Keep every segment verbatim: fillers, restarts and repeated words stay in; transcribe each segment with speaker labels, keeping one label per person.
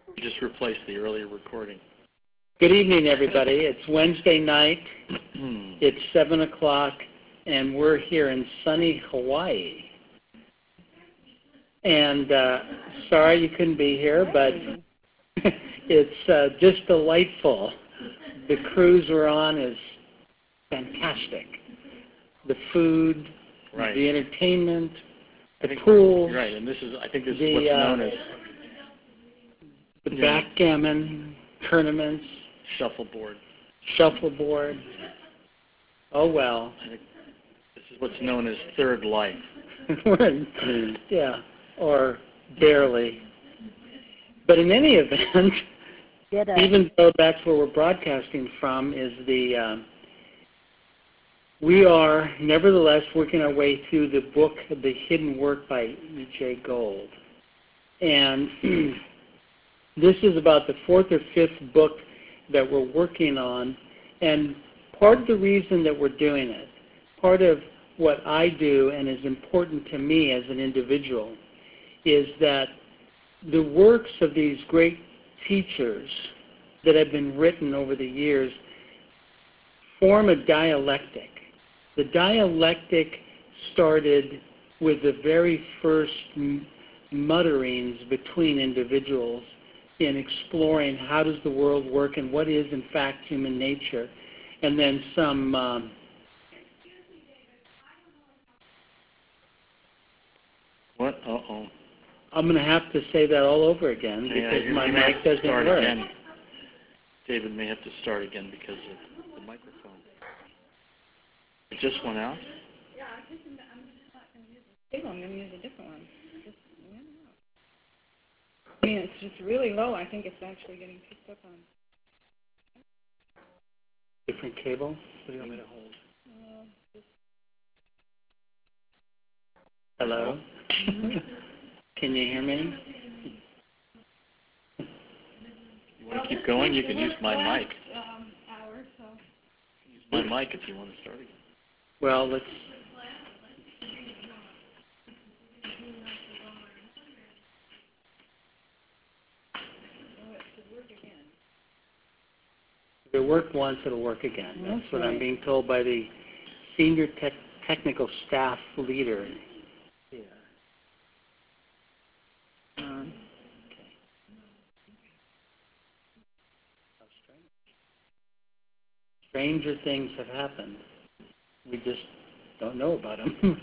Speaker 1: Just replace the earlier recording.
Speaker 2: Good evening, everybody. It's Wednesday night. It's seven o'clock, and we're here in sunny Hawaii. And uh, sorry you couldn't be here, but it's uh, just delightful. The cruise we're on is fantastic. The food,
Speaker 1: right.
Speaker 2: the entertainment, the pool.
Speaker 1: Right, and this is, I think this
Speaker 2: the,
Speaker 1: is what's
Speaker 2: uh,
Speaker 1: known as
Speaker 2: the backgammon tournaments,
Speaker 1: shuffleboard.
Speaker 2: Shuffleboard. Oh well.
Speaker 1: I think this is what's known as third life.
Speaker 2: Yeah, or barely. But in any event, even though that's where we're broadcasting from, is the uh, we are nevertheless working our way through the book, The Hidden Work by E J Gold, and this is about the fourth or fifth book that we're working on, and part of the reason that we're doing it, part of what I do and is important to me as an individual, is that the works of these great teachers that have been written over the years form a dialectic. The dialectic started with the very first mutterings between individuals in exploring how does the world work and what is in fact human nature, and then some um,
Speaker 1: what? Uh-oh.
Speaker 2: I'm going to have to say that all over again because
Speaker 1: yeah,
Speaker 2: my mic doesn't
Speaker 1: start
Speaker 2: work.
Speaker 1: Again. David may have to start again because of the microphone. It just went out?
Speaker 3: Yeah, I just, I'm just not going to use a cable. I'm going to use a different one. Just, yeah. I mean, it's just really low. I think it's actually getting picked up on.
Speaker 2: Different cable? What do you want me to hold?
Speaker 3: Uh, just
Speaker 2: Hello? Can you hear me?
Speaker 1: You want to keep going? You can use my mic.
Speaker 3: Um, hour, so.
Speaker 1: Use my mic if you want to start again.
Speaker 2: Well, let's... If it worked once, it'll work again. That's
Speaker 3: That's
Speaker 2: what
Speaker 3: right.
Speaker 2: I'm being told by the senior tech technical staff leader. Yeah.
Speaker 3: Um,
Speaker 2: How strange. Stranger things have happened. We just don't know about them.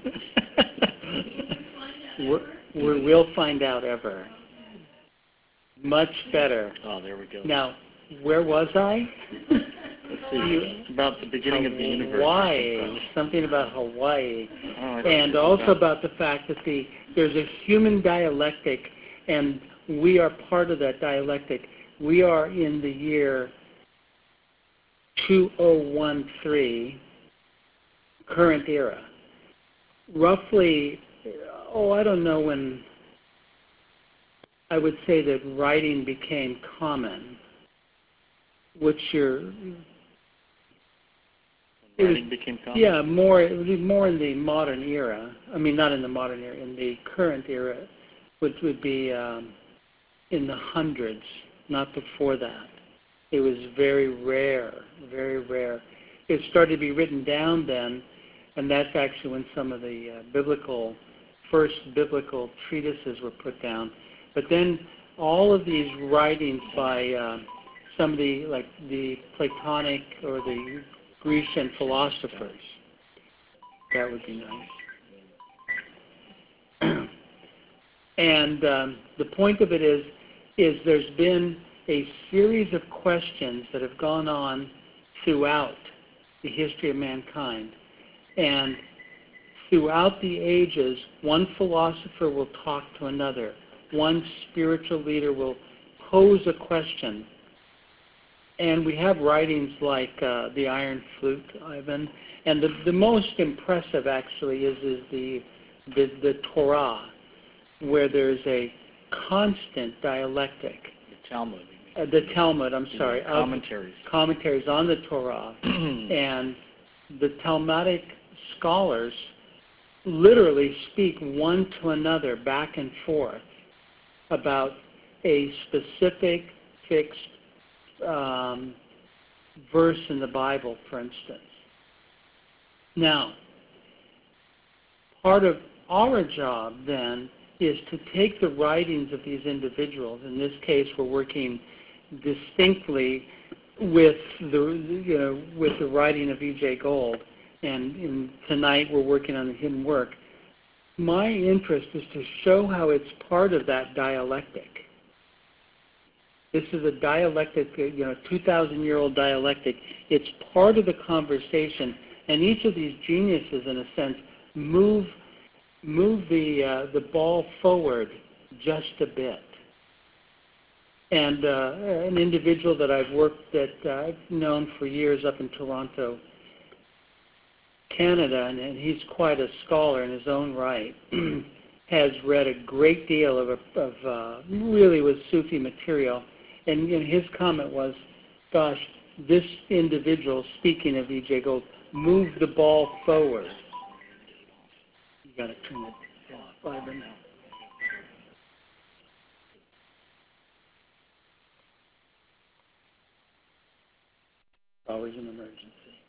Speaker 2: we're, we're, we'll find out ever. Much better.
Speaker 1: Oh, there we go.
Speaker 2: Now, where was I?
Speaker 1: Let's see. About the beginning of the universe.
Speaker 2: Hawaii. Something about Hawaii.
Speaker 1: Oh, I
Speaker 2: and also about, about the fact that the there's a human dialectic, and we are part of that dialectic. We are in the year two thousand thirteen, current era. Roughly, oh, I don't know when I would say that writing became common, which you're...
Speaker 1: Writing became common?
Speaker 2: Yeah, more, it would be more in the modern era. I mean, not in the modern era, in the current era, which would be um, in the hundreds, not before that. It was very rare, very rare. It started to be written down then, and that's actually when some of the uh, biblical, first biblical treatises were put down. But then all of these writings by uh, some of the, like the Platonic or the Grecian philosophers, that would be nice. And um, the point of it is, is there's been a series of questions that have gone on throughout the history of mankind. And throughout the ages, one philosopher will talk to another. One spiritual leader will pose a question. And we have writings like uh, the Iron Flute, Ivan. And the, the most impressive, actually, is, is the, the, the Torah, where there's a constant dialectic.
Speaker 1: The Talmud.
Speaker 2: Uh, the Talmud, I'm sorry.
Speaker 1: The commentaries.
Speaker 2: Commentaries on the Torah. And the Talmudic scholars literally speak one to another back and forth about a specific fixed um, verse in the Bible, for instance. Now, part of our job then is to take the writings of these individuals. In this case, we're working distinctly with the you know with the writing of E J Gold, and in, tonight we're working on the hidden work. My interest is to show how it's part of that dialectic. This is a dialectic, you know, two thousand year old dialectic. It's part of the conversation, and each of these geniuses, in a sense, move move the uh, the ball forward just a bit. And uh, an individual that I've worked that uh, I've known for years up in Toronto, Canada, and, and he's quite a scholar in his own right, has read a great deal of, of uh, really was Sufi material. And you know, his comment was, gosh, this individual, speaking of E J Gold, moved the ball forward. You got to turn it off, Ivan, now. Always an emergency.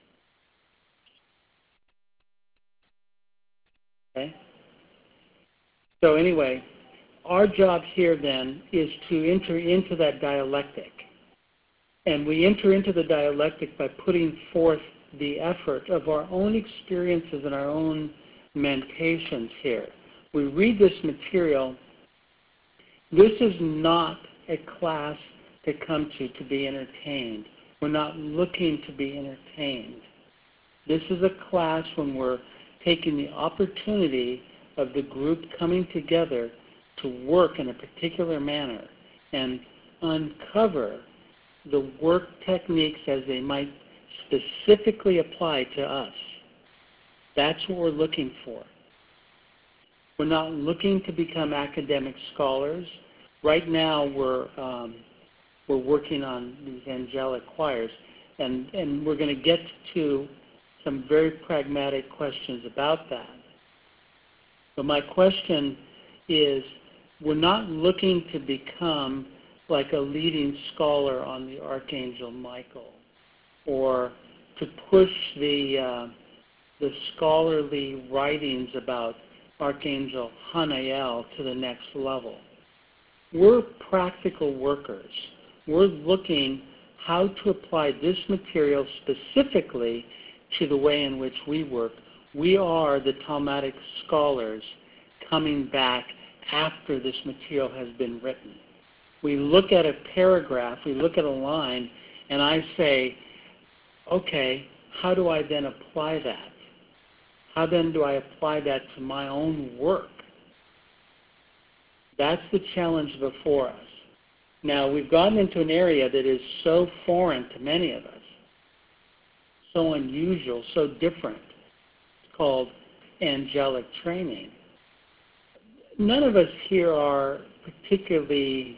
Speaker 2: Okay? So anyway, our job here then is to enter into that dialectic. And we enter into the dialectic by putting forth the effort of our own experiences and our own meditations here. We read this material. This is not a class to come to to be entertained. We're not looking to be entertained. This is a class when we're taking the opportunity of the group coming together to work in a particular manner and uncover the work techniques as they might specifically apply to us. That's what we're looking for. We're not looking to become academic scholars. Right now we're um, we're working on these angelic choirs, and, and we're going to get to some very pragmatic questions about that. But my question is, we're not looking to become like a leading scholar on the Archangel Michael, or to push the uh, the scholarly writings about Archangel Hanael to the next level. We're practical workers. We're looking how to apply this material specifically to the way in which we work. We are the Talmudic scholars coming back after this material has been written. We look at a paragraph, we look at a line, and I say, okay, how do I then apply that? How then do I apply that to my own work? That's the challenge before us. Now, we've gotten into an area that is so foreign to many of us, so unusual, so different. It's called angelic training. None of us here are particularly,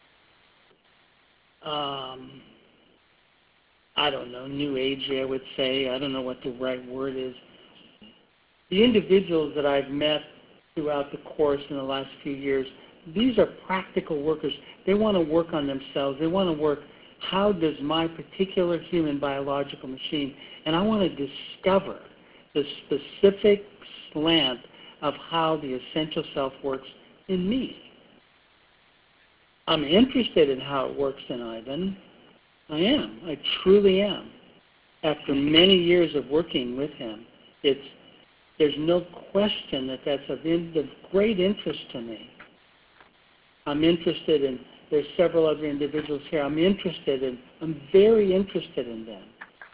Speaker 2: um, I don't know, New Agey, I would say. I don't know what the right word is. The individuals that I've met throughout the course in the last few years, these are practical workers. They want to work on themselves. They want to work, how does my particular human biological machine, and I want to discover the specific slant of how the essential self works in me. I'm interested in how it works in Ivan. I am. I truly am. After many years of working with him, it's there's no question that that's of, in, of great interest to me. I'm interested in, there's several other individuals here, I'm interested in, I'm very interested in them.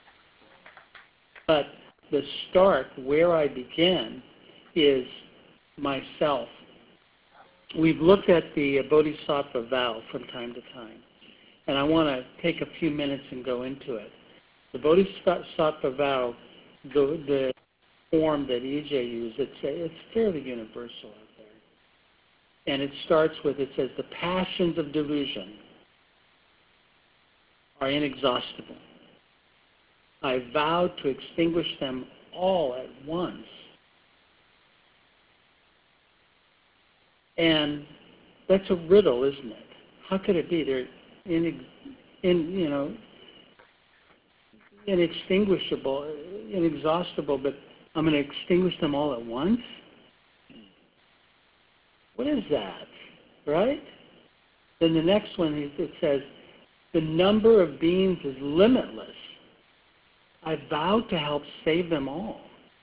Speaker 2: But the start, where I begin, is myself. We've looked at the Bodhisattva vow from time to time, and I want to take a few minutes and go into it. The Bodhisattva vow, the, the form that E J used, it's, it's fairly universal out there. And it starts with, it says, the passions of delusion are inexhaustible. I vow to extinguish them all at once. And that's a riddle, isn't it? How could it be? They're in, in you know, inextinguishable, inexhaustible, but I'm going to extinguish them all at once? What is that? Right? Then the next one, it says, the number of beings is limitless. I vow to help save them all.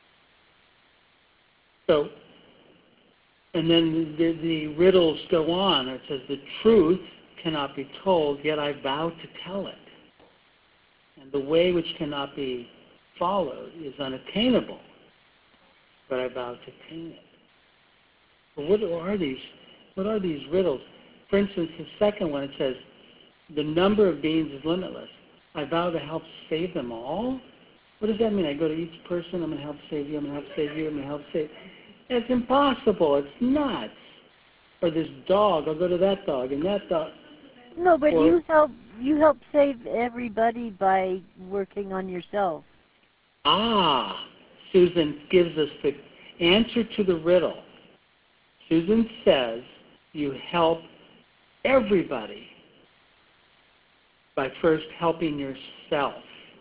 Speaker 2: So, and then the, the riddles go on. It says, the truth cannot be told, yet I vow to tell it. And the way which cannot be followed is unattainable, but I vow to attain it. But what are these? What are these riddles? For instance, the second one, it says, the number of beings is limitless. I vow to help save them all? What does that mean? I go to each person, I'm going to help save you, I'm going to help save you, I'm going to help save... It's impossible. It's nuts. Or this dog, I'll go to that dog and that dog.
Speaker 4: No, but
Speaker 2: or,
Speaker 4: you help you help save everybody by working on yourself.
Speaker 2: Ah, Susan gives us the answer to the riddle. Susan says you help everybody by first helping yourself.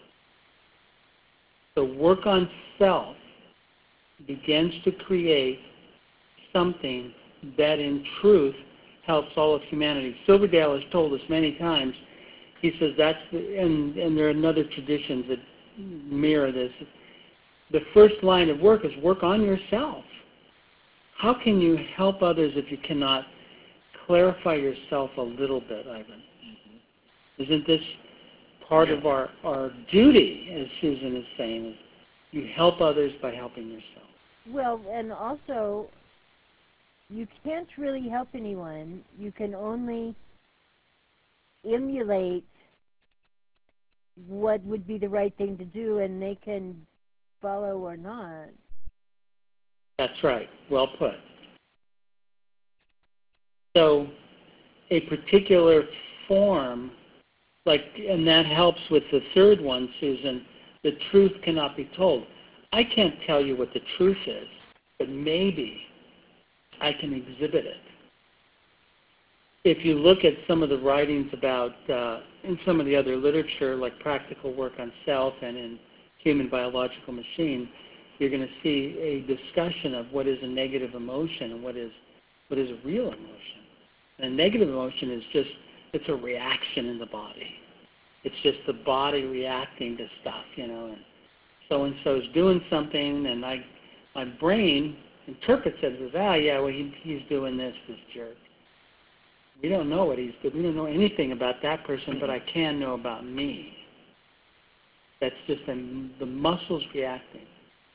Speaker 2: So work on self begins to create something that in truth helps all of humanity. Silverdale has told us many times, he says that's, the, and, and there are other traditions that mirror this, the first line of work is work on yourself. How can you help others if you cannot clarify yourself a little bit, Ivan? Mm-hmm. Isn't this part yeah. of our, our duty, as Susan is saying, is you help others by helping yourself.
Speaker 4: Well, and also, you can't really help anyone. You can only emulate what would be the right thing to do, and they can follow or not.
Speaker 2: That's right. Well put. So a particular form, like, and that helps with the third one, Susan, the truth cannot be told. I can't tell you what the truth is, but maybe I can exhibit it. If you look at some of the writings about, uh, in some of the other literature, like Practical Work on Self and in Human Biological Machine, you're going to see a discussion of what is a negative emotion and what is what is a real emotion. And a negative emotion is just, it's a reaction in the body. It's just the body reacting to stuff, you know, and so-and-so is doing something, and I, my brain interprets it as, ah, yeah, well, he, he's doing this, this jerk. We don't know what he's doing. We don't know anything about that person, but I can know about me. That's just a, the muscles reacting.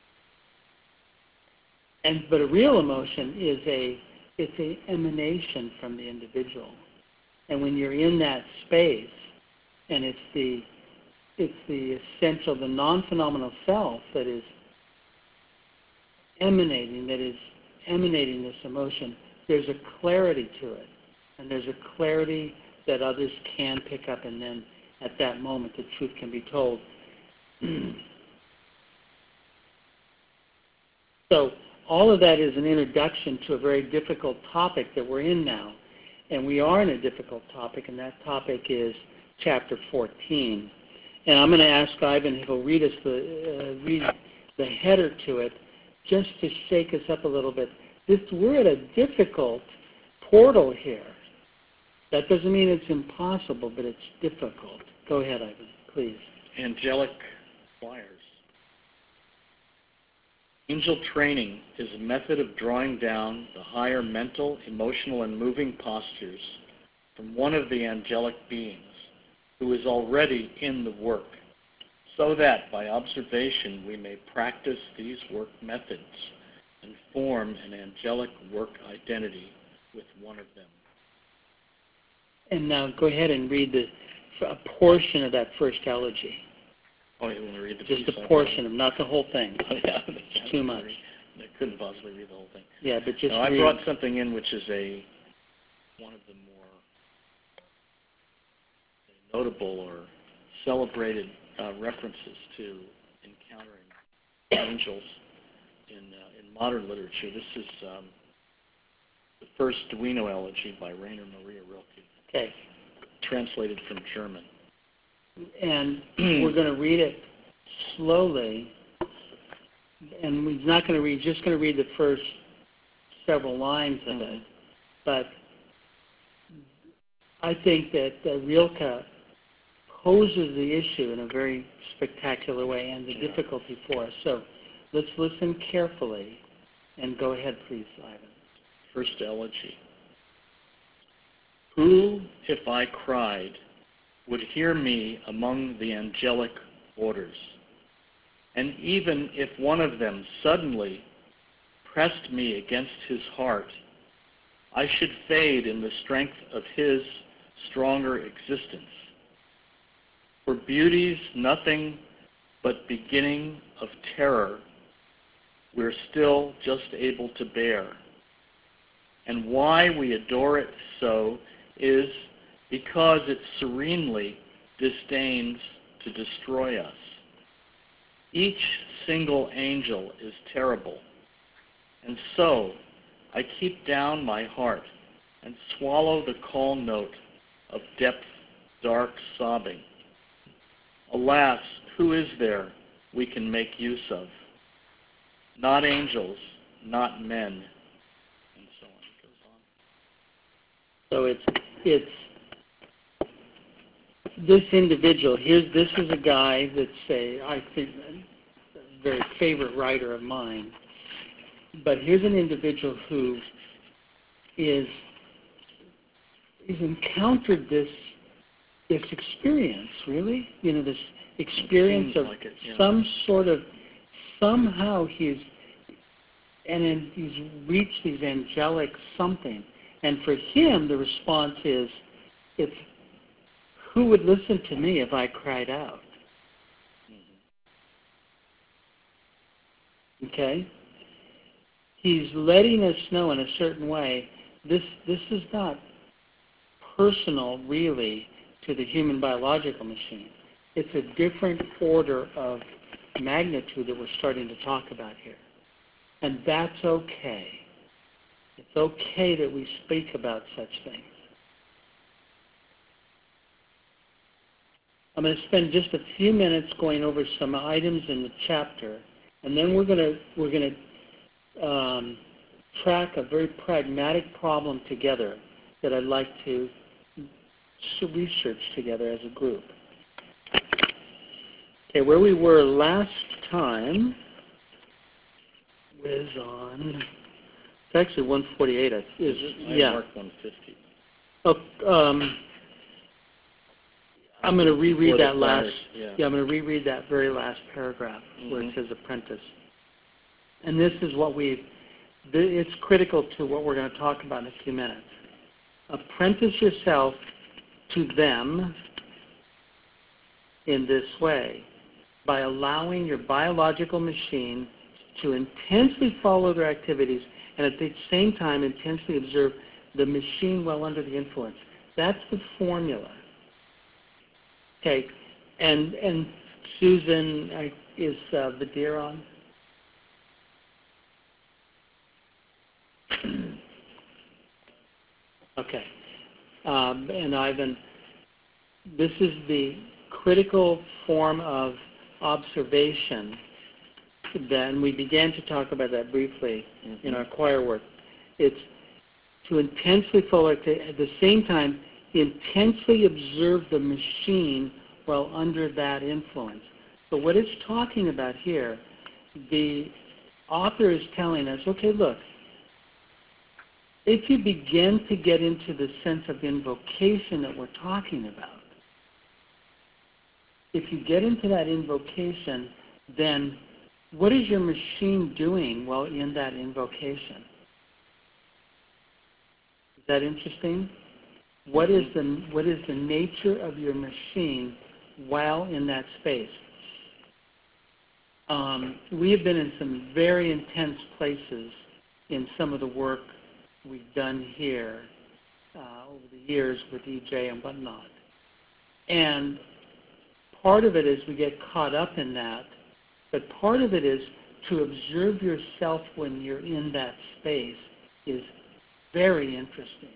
Speaker 2: And but a real emotion is a it's an emanation from the individual. And when you're in that space, and it's the it's the essential, the non-phenomenal self that is emanating, that is emanating this emotion, there's a clarity to it. And there's a clarity that others can pick up, and then at that moment the truth can be told. So all of that is an introduction to a very difficult topic that we're in now. And we are in a difficult topic, and that topic is chapter fourteen. And I'm going to ask Ivan if he'll read us the, uh, read the header to it, just to shake us up a little bit. This, we're at a difficult portal here. That doesn't mean it's impossible, but it's difficult. Go ahead, Ivan, please.
Speaker 1: Angelic flyers. Angel training is a method of drawing down the higher mental, emotional, and moving postures from one of the angelic beings who is already in the work, so that by observation we may practice these work methods and form an angelic work identity with one of them.
Speaker 2: And now go ahead and read the, a portion of that first elegy.
Speaker 1: Oh, you want to read the
Speaker 2: Just
Speaker 1: piece
Speaker 2: a portion of, not the whole thing.
Speaker 1: Oh, yeah,
Speaker 2: it's too much.
Speaker 1: I couldn't possibly read the whole thing.
Speaker 2: Yeah, but just
Speaker 1: no, I
Speaker 2: read.
Speaker 1: brought something in which is a one of the more notable or celebrated uh, references to encountering angels in uh, in modern literature. This is um, the first Duino elegy by Rainer Maria Rilke.
Speaker 2: Okay.
Speaker 1: Translated from German.
Speaker 2: And we're going to read it slowly, and we're not going to read, just going to read the first several lines of
Speaker 1: Mm-hmm.
Speaker 2: it. But I think that uh, Rilke poses the issue in a very spectacular way and the
Speaker 1: Yeah.
Speaker 2: difficulty for us. So let's listen carefully, and go ahead, please, Ivan.
Speaker 1: First elegy. Who, if I cried, would hear me among the angelic orders? And even if one of them suddenly pressed me against his heart, I should fade in the strength of his stronger existence. For beauty's nothing but beginning of terror we're still just able to bear. And why we adore it so is because it serenely disdains to destroy us. Each single angel is terrible, and so I keep down my heart and swallow the call note of depth, dark sobbing. Alas, who is there we can make use of? Not angels, not men, and so on. It goes on.
Speaker 2: So it's it's this individual. Here's this is a guy that's a I think a very favorite writer of mine. But here's an individual who is he's encountered this this experience, really, you know, this experience of
Speaker 1: like it, yeah.
Speaker 2: some sort of somehow he's and then he's reached these angelic something. And for him, the response is, it's, who would listen to me if I cried out? Okay? He's letting us know in a certain way, this, this is not personal, really, to the human biological machine. It's a different order of magnitude that we're starting to talk about here. And that's okay. It's okay that we speak about such things. I'm going to spend just a few minutes going over some items in the chapter, and then we're going to we're going to um, track a very pragmatic problem together that I'd like to research together as a group. Okay, where we were last time was on, it's actually one forty-eight. Is,
Speaker 1: Is it? I
Speaker 2: yeah.
Speaker 1: marked one fifty.
Speaker 2: Oh, um, I'm going to reread
Speaker 1: Before the
Speaker 2: that last.
Speaker 1: planners, yeah.
Speaker 2: Yeah, I'm going to reread that very last paragraph
Speaker 1: Mm-hmm.
Speaker 2: where it says apprentice. And this is what we. It's critical to what we're going to talk about in a few minutes. Apprentice yourself to them in this way by allowing your biological machine to intensely follow their activities and at the same time intensely observe the machine while under the influence. That's the formula. Okay, and and Susan, uh, is uh, Vadir on? Okay, um, and Ivan, this is the critical form of observation. Then we began to talk about that briefly mm-hmm. in our choir work. It's to intensely follow, at the same time, intensely observe the machine while under that influence. So what it's talking about here, the author is telling us, okay, look, if you begin to get into the sense of invocation that we're talking about, if you get into that invocation, then what is your machine doing while in that invocation? Is that interesting? What is the what is the nature of your machine while in that space? Um, we have been in some very intense places in some of the work we've done here uh, over the years with E J and whatnot. And part of it is we get caught up in that, but part of it is to observe yourself when you're in that space is Very interesting.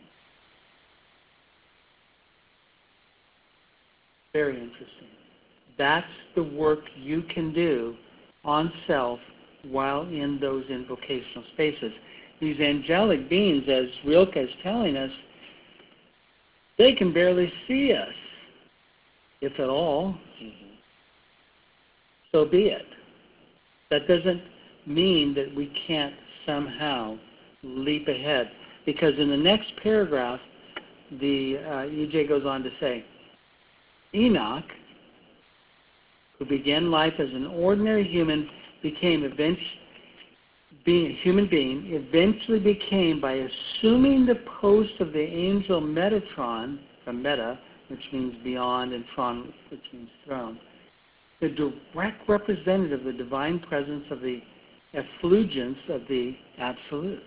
Speaker 2: Very interesting. That's the work you can do on self while in those invocational spaces. These angelic beings, as Rilke is telling us, they can barely see us, if at all. Mm-hmm. So be it. That doesn't mean that we can't somehow leap ahead. Because in the next paragraph, the uh, E J goes on to say, Enoch, who began life as an ordinary human, became eventually, being a human being, eventually became, by assuming the post of the angel Metatron, from meta, which means beyond, and tron, which means throne, the direct representative of the divine presence of the effulgence of the Absolute.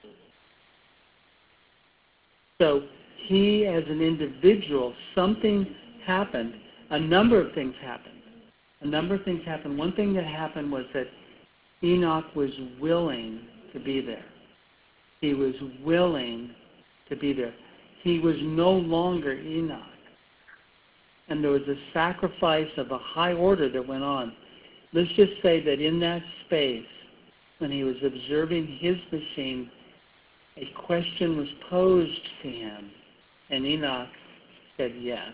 Speaker 2: So he, as an individual, something happened. A number of things happened. A number of things happened. One thing that happened was that Enoch was willing to be there. He was willing to be there. He was no longer Enoch. And there was a sacrifice of a high order that went on. Let's just say that in that space, when he was observing his machine, a question was posed to him, and Enoch said yes,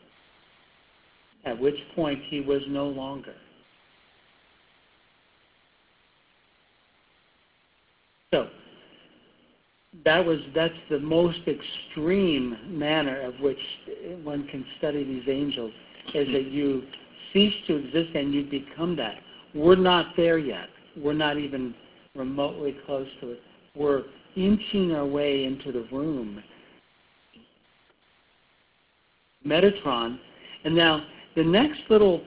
Speaker 2: at which point he was no longer. So that was that's the most extreme manner of which one can study these angels, is that you cease to exist and you become that. We're not there yet. We're not even remotely close to it. We're inching our way into the room. Metatron. And now the next little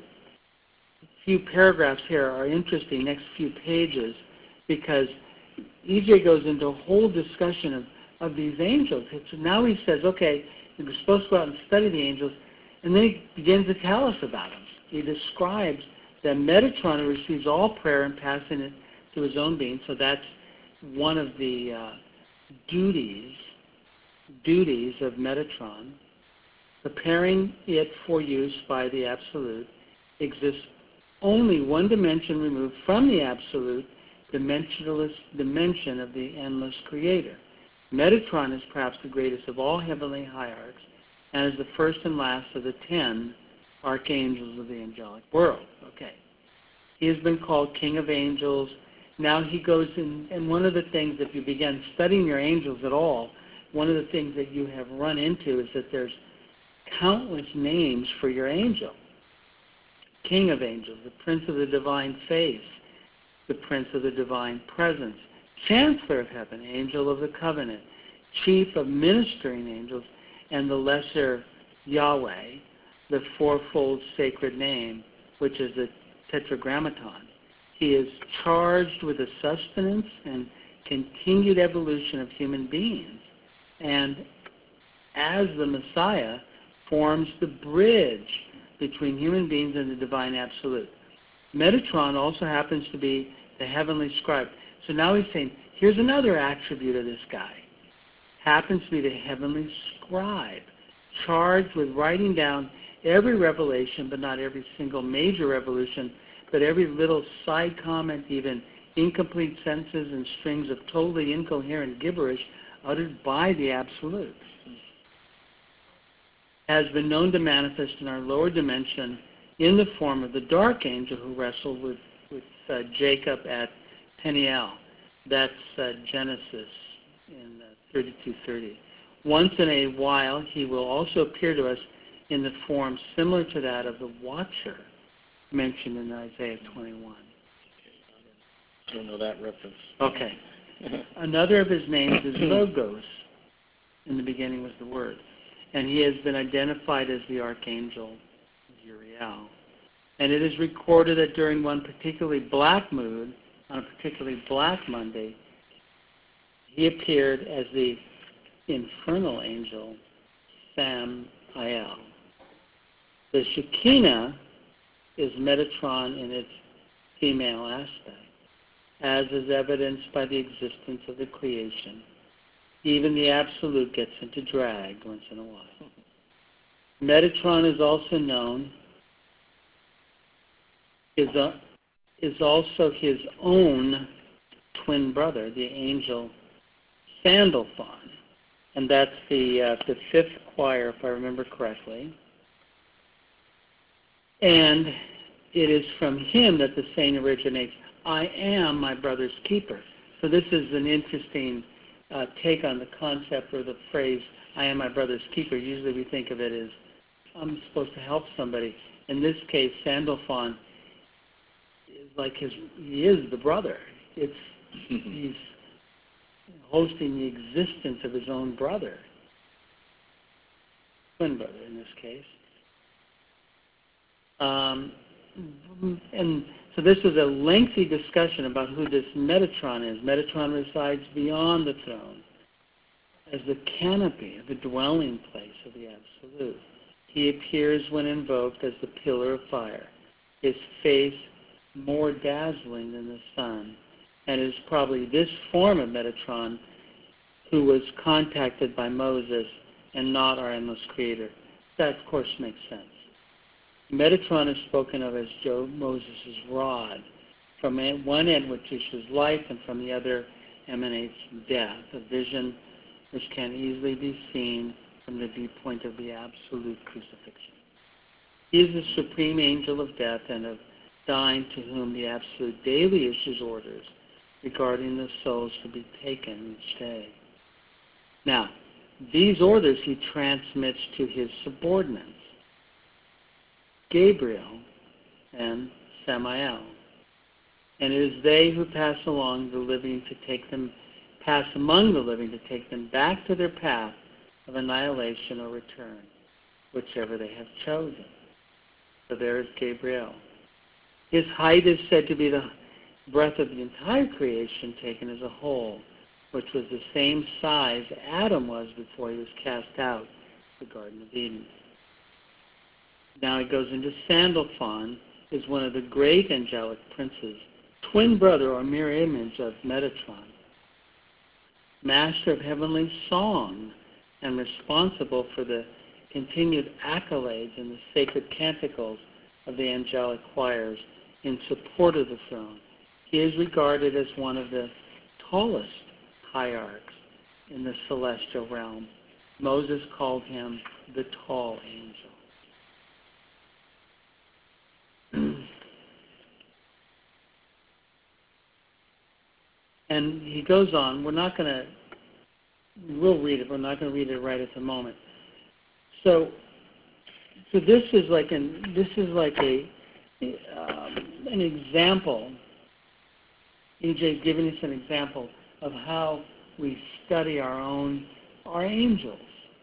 Speaker 2: few paragraphs here are interesting, next few pages, because E J goes into a whole discussion of, of these angels. It's, now he says, okay, we're supposed to go out and study the angels, and then he begins to tell us about them. He describes that Metatron, who receives all prayer and passing it to his own being, so that's one of the uh, duties, duties of Metatron, preparing it for use by the Absolute, exists only one dimension removed from the Absolute, dimensionless dimension of the endless Creator. Metatron is perhaps the greatest of all heavenly hierarchs, and is the first and last of the ten archangels of the angelic world. Okay. He has been called King of Angels. Now he goes in, and one of the things, if you begin studying your angels at all, one of the things that you have run into is that there's countless names for your angel. King of Angels, the Prince of the Divine Face, the Prince of the Divine Presence, Chancellor of Heaven, Angel of the Covenant, Chief of Ministering Angels, and the Lesser Yahweh, the fourfold sacred name, which is the Tetragrammaton. He is charged with the sustenance and continued evolution of human beings, and as the Messiah, forms the bridge between human beings and the Divine Absolute. Metatron also happens to be the heavenly scribe. So now he's saying, here's another attribute of this guy. Happens to be the heavenly scribe, charged with writing down every revelation, but not every single major revelation, but every little side comment, even incomplete sentences and strings of totally incoherent gibberish uttered by the Absolute. Has been known to manifest in our lower dimension in the form of the dark angel who wrestled with, with uh, Jacob at Peniel. That's uh, Genesis in uh, thirty-two thirty. Once in a while, he will also appear to us in the form similar to that of the Watcher mentioned in Isaiah twenty-one.
Speaker 1: I don't know that reference.
Speaker 2: Okay. Another of his names is Logos. In the beginning was the Word. And he has been identified as the Archangel Uriel. And it is recorded that during one particularly black moon, on a particularly black Monday, he appeared as the infernal angel Samael. The Shekinah is Metatron in its female aspect, as is evidenced by the existence of the creation. Even the Absolute gets into drag once in a while. Metatron is also known, is, a, is also his own twin brother, the angel Sandalphon. And that's the, uh, the fifth choir, if I remember correctly. And it is from him that the saying originates, I am my brother's keeper. So this is an interesting uh, take on the concept or the phrase, I am my brother's keeper. Usually we think of it as, I'm supposed to help somebody. In this case, Sandalphon is like his, he is the brother. It's, he's hosting the existence of his own brother. Twin brother in this case. Um, and so this was a lengthy discussion about who this Metatron is. Metatron resides beyond the throne as the canopy, the dwelling place of the Absolute. He appears when invoked as the pillar of fire, his face more dazzling than the sun, and it is probably this form of Metatron who was contacted by Moses and not our endless creator. That, of course, makes sense. Metatron is spoken of as Job Moses' rod. From one end which issues life, and from the other emanates death, a vision which can easily be seen from the viewpoint of the absolute crucifixion. He is the supreme angel of death and of dying, to whom the Absolute daily issues orders regarding the souls to be taken each day. Now, these orders he transmits to his subordinates, Gabriel and Samael. And it is they who pass along the living to take them, pass among the living to take them back to their path of annihilation or return, whichever they have chosen. So there is Gabriel. His height is said to be the breadth of the entire creation taken as a whole, which was the same size Adam was before he was cast out of the Garden of Eden. Now it goes into Sandalphon, is one of the great angelic princes, twin brother or mirror image of Metatron, master of heavenly song, and responsible for the continued accolades and the sacred canticles of the angelic choirs in support of the throne. He is regarded as one of the tallest hierarchs in the celestial realm. Moses called him the tall angel. And he goes on, we're not going to, we'll read it, but we're not going to read it right at the moment. So, so this is like an, this is like a, um, an example. E J's giving us an example of how we study our own, our angels.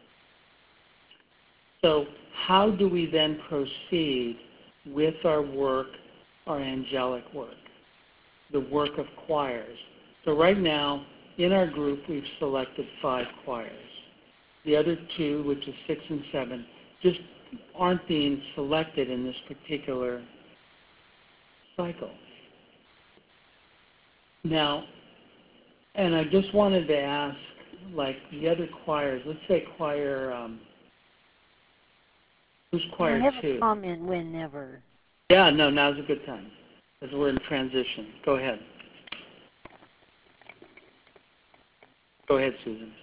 Speaker 2: So how do we then proceed with our work, our angelic work, the work of choirs? So right now, in our group, we've selected five choirs. The other two, which is six and seven, just aren't being selected in this particular cycle. Now, and I just wanted to ask, like the other choirs, let's say choir, um, who's choir
Speaker 4: I have
Speaker 2: two?
Speaker 4: a comment whenever.
Speaker 2: Yeah, no, now's a good time, as we're in transition. Go ahead. Go ahead, Susan.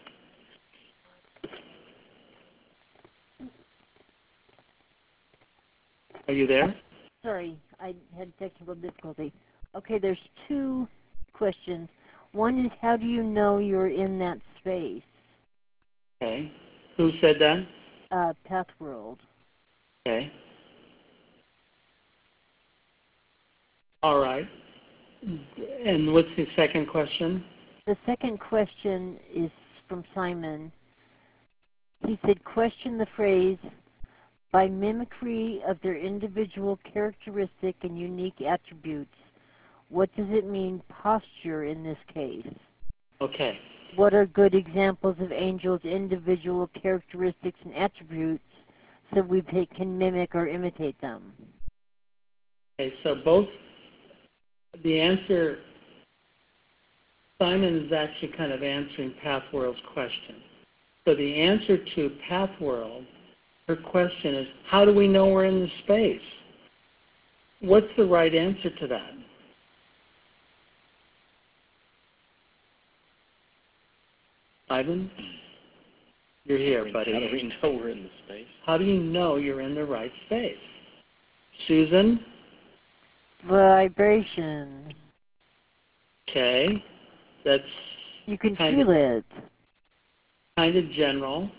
Speaker 2: Are you there?
Speaker 4: Sorry, I had technical difficulty. Okay, there's two questions. One is, how do you know you're in that space?
Speaker 2: Okay. Who said that?
Speaker 4: Uh, Pathworld.
Speaker 2: Okay. All right. And what's the second question?
Speaker 4: The second question is from Simon. He said, question the phrase, by mimicry of their individual characteristic and unique attributes. What does it mean, posture, in this case?
Speaker 2: Okay.
Speaker 4: What are good examples of angels' individual characteristics and attributes so we can mimic or imitate them?
Speaker 2: Okay, so both, the answer Simon is actually kind of answering Pathworld's question. So the answer to Pathworld, her question is, how do we know we're in the space? What's the right answer to that? Ivan? You're here, buddy.
Speaker 1: How do we know we're in the space?
Speaker 2: How do you know you're in the right space? Susan?
Speaker 4: Vibration.
Speaker 2: Okay. That's
Speaker 4: You can
Speaker 2: kind
Speaker 4: feel
Speaker 2: of,
Speaker 4: it.
Speaker 2: kind of general.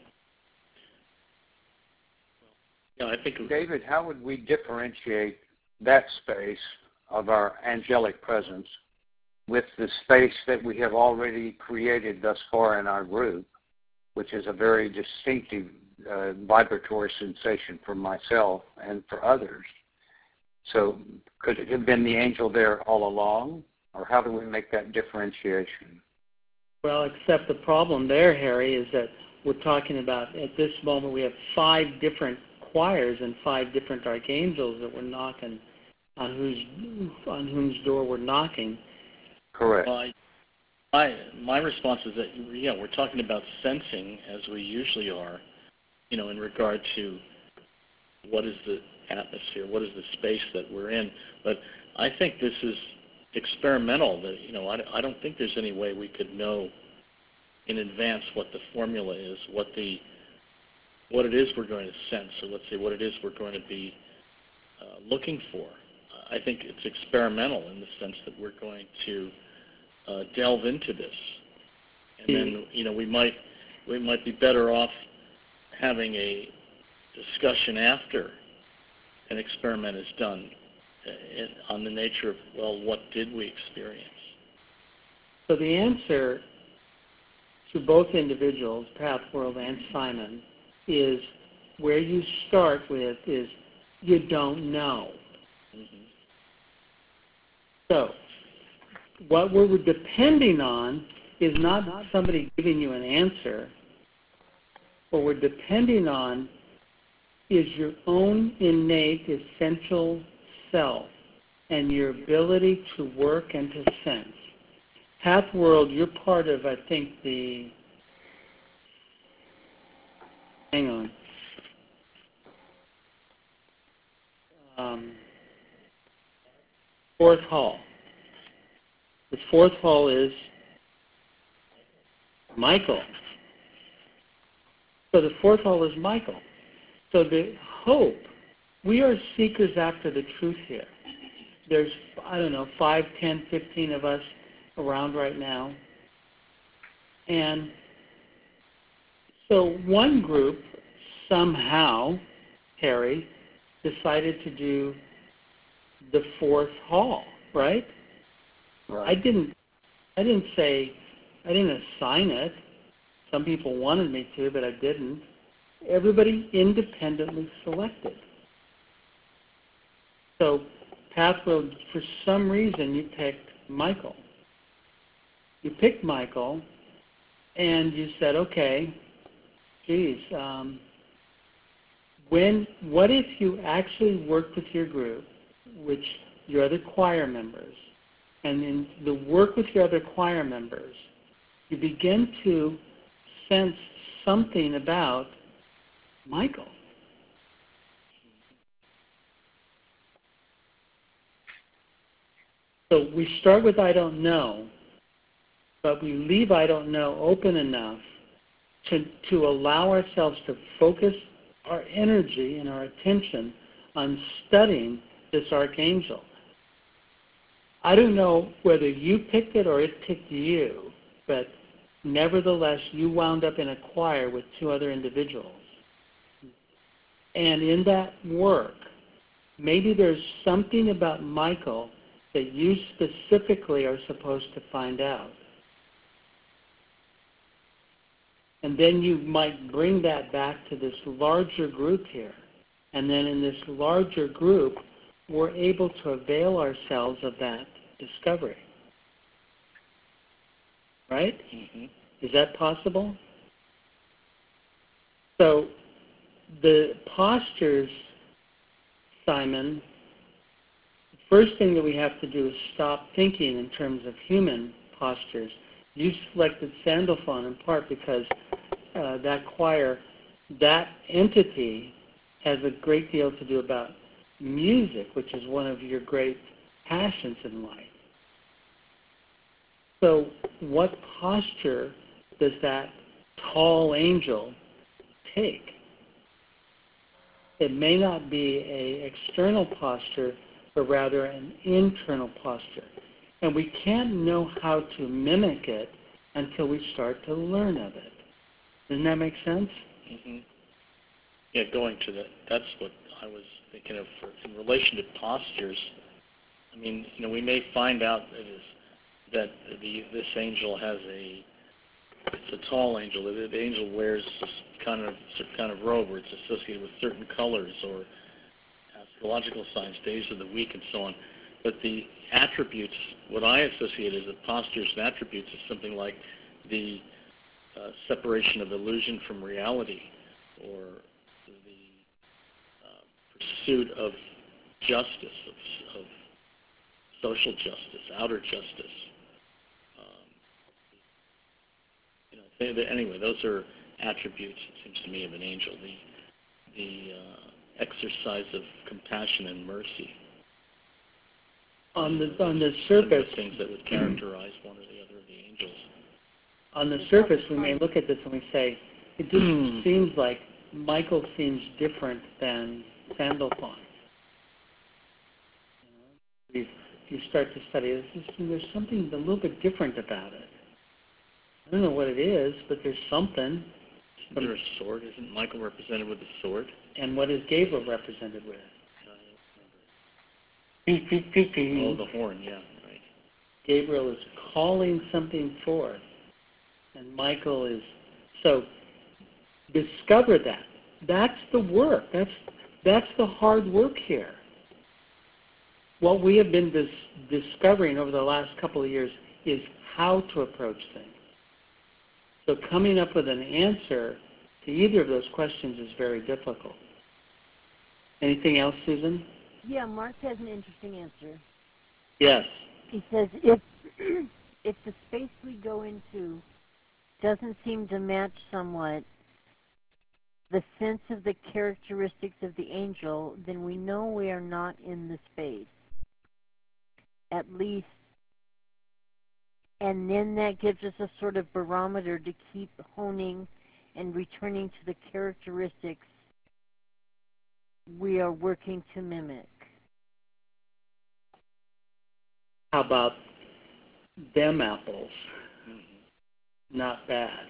Speaker 1: Yeah, I think
Speaker 5: David, how would we differentiate that space of our angelic presence with the space that we have already created thus far in our group, which is a very distinctive uh, vibratory sensation for myself and for others? So could it have been the angel there all along, or how do we make that differentiation?
Speaker 2: Well, except the problem there, Harry, is that we're talking about, at this moment, we have five different choirs and five different archangels that we're knocking, on whose on whose door we're knocking.
Speaker 5: Correct.
Speaker 1: Well, I, I, my response is that, yeah, we're talking about sensing, as we usually are, you know, in regard to what is the atmosphere, what is the space that we're in. But I think this is experimental. That, you know, I, I don't think there's any way we could know in advance what the formula is, what the what it is we're going to sense, or let's say what it is we're going to be uh, looking for. I think it's experimental in the sense that we're going to uh, delve into this, and then, you know, we might we might be better off having a discussion after an experiment is done uh, on the nature of, well, what did we experience?
Speaker 2: So the answer to both individuals, Pathworld and Simon, is where you start with is you don't know.
Speaker 1: Mm-hmm.
Speaker 2: So what we're depending on is not somebody giving you an answer. What we're depending on is your own innate essential self and your ability to work and to sense. Pathworld, you're part of, I think, the, hang on, um, fourth hall. The fourth hall is Michael. So the fourth hall is Michael. So the hope, we are seekers after the truth here. There's, I don't know, five, ten, fifteen of us around right now. And so one group somehow, Harry, decided to do the fourth hall, right?
Speaker 5: Right.
Speaker 2: I didn't I didn't say, I didn't assign it. Some people wanted me to, but I didn't. Everybody independently selected. So, Pathworld, for some reason, you picked Michael. You picked Michael, and you said, okay, geez, um, when, what if you actually worked with your group, which your other choir members, and in the work with your other choir members, you begin to sense something about Michael. So we start with I don't know, but we leave I don't know open enough to, to allow ourselves to focus our energy and our attention on studying this archangel. I don't know whether you picked it or it picked you, but nevertheless, you wound up in a choir with two other individuals. And in that work, maybe there's something about Michael that you specifically are supposed to find out. And then you might bring that back to this larger group here. And then in this larger group, we're able to avail ourselves of that discovery. Right?
Speaker 1: Mm-hmm.
Speaker 2: Is that possible? So the postures, Simon, the first thing that we have to do is stop thinking in terms of human postures. You selected Sandalphon in part because uh, that choir, that entity has a great deal to do about music, which is one of your great passions in life. So what posture does that tall angel take? It may not be an external posture, but rather an internal posture. And we can't know how to mimic it until we start to learn of it. Doesn't that make sense?
Speaker 1: Mm-hmm. Yeah, going to that, that's what I was thinking of for, in relation to postures. I mean, you know, we may find out that, is, that the, this angel has a, it's a tall angel. The, the angel wears this kind of kind of robe where it's associated with certain colors or astrological signs, days of the week, and so on. But the attributes, what I associate as the postures and attributes is something like the uh, separation of illusion from reality, or the uh, pursuit of justice, of, of social justice, outer justice. Um, you know, they, they, anyway, those are attributes, it seems to me, of an angel. The, the uh, exercise of compassion and mercy.
Speaker 2: On the on the surface,
Speaker 1: the things that would characterize one or the other of the angels.
Speaker 2: On the surface, we may look at this and we say, it just seems like Michael seems different than Sandalphon. You know, you start to study this, there's something a little bit different about it. I don't know what it is, but there's something.
Speaker 1: Isn't there a sword? Isn't Michael represented with a sword?
Speaker 2: And what is Gabriel represented with?
Speaker 1: Oh, the horn, yeah, right.
Speaker 2: Gabriel is calling something forth, and Michael is, so discover that. That's the work. That's that's the hard work here. What we have been dis- discovering over the last couple of years is how to approach things. So coming up with an answer to either of those questions is very difficult. Anything else, Susan?
Speaker 4: Yeah, Mark has an interesting answer.
Speaker 2: Yes.
Speaker 4: He says, if if the space we go into doesn't seem to match somewhat the sense of the characteristics of the angel, then we know we are not in the space. At least, and then that gives us a sort of barometer to keep honing and returning to the characteristics we are working to mimic.
Speaker 2: How about them apples? Mm-hmm. Not bad.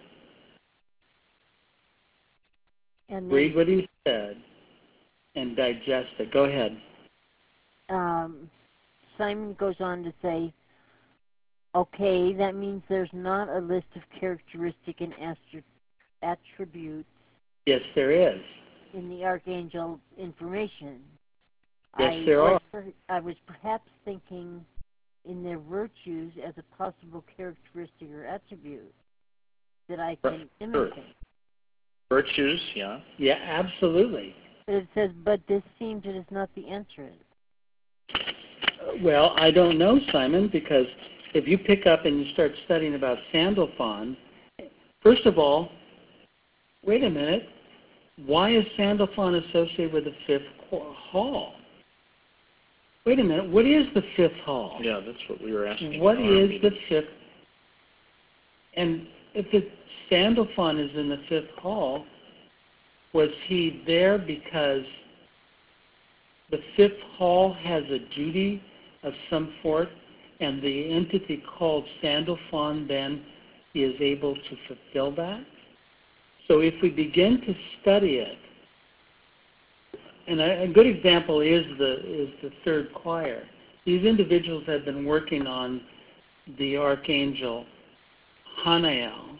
Speaker 4: And
Speaker 2: read what he said and digest it. Go ahead.
Speaker 4: Um, Simon goes on to say, okay, that means there's not a list of characteristic and astri- attributes.
Speaker 2: Yes, there is.
Speaker 4: In the Archangel information.
Speaker 2: Yes,
Speaker 4: I
Speaker 2: there
Speaker 4: was,
Speaker 2: are.
Speaker 4: I was perhaps thinking in their virtues as a possible characteristic or attribute that I can imitate.
Speaker 1: Sure. Virtues, yeah.
Speaker 2: Yeah, absolutely.
Speaker 4: But it says, but this seems it is not the answer.
Speaker 2: Well, I don't know, Simon, because if you pick up and you start studying about Sandalphon, first of all, wait a minute, why is Sandalphon associated with the fifth hall? Wait a minute, what is the fifth hall?
Speaker 1: Yeah, that's what we were asking.
Speaker 2: What is the fifth? And if the Sandalphon is in the fifth hall, was he there because the fifth hall has a duty of some sort, and the entity called Sandalphon then is able to fulfill that? So if we begin to study it, and a, a good example is the is the third choir. These individuals have been working on the Archangel Hanael,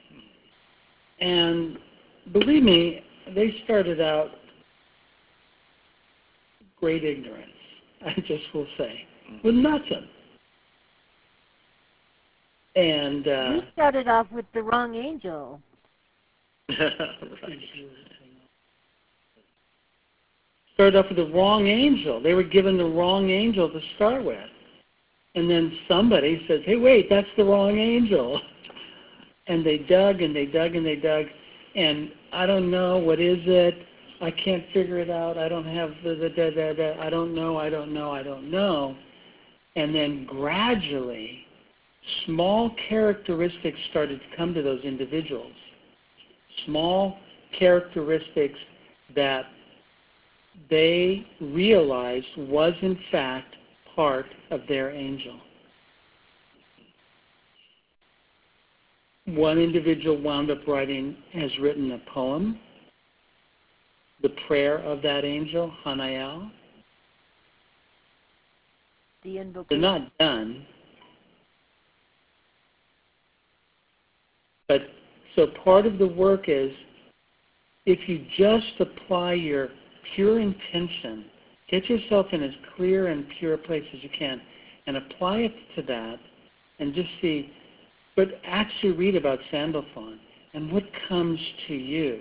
Speaker 2: and believe me, they started out great ignorance, I just will say, with nothing. And uh,
Speaker 4: we started off with the wrong angel.
Speaker 1: Right.
Speaker 2: Started off with the wrong angel. They were given the wrong angel to start with. And then somebody says, hey, wait, that's the wrong angel. And they dug and they dug and they dug. And I don't know, what is it? I can't figure it out. I don't have the, the, the, the, the I don't know, I don't know, I don't know. And then gradually, small characteristics started to come to those individuals. Small characteristics that they realized was in fact part of their angel. One individual wound up writing, has written a poem, the prayer of that angel, Hanael.
Speaker 4: The invocation.
Speaker 2: They're not done. But so part of the work is, if you just apply your pure intention, get yourself in as clear and pure a place as you can, and apply it to that, and just see, but actually read about Sandalphon, and what comes to you.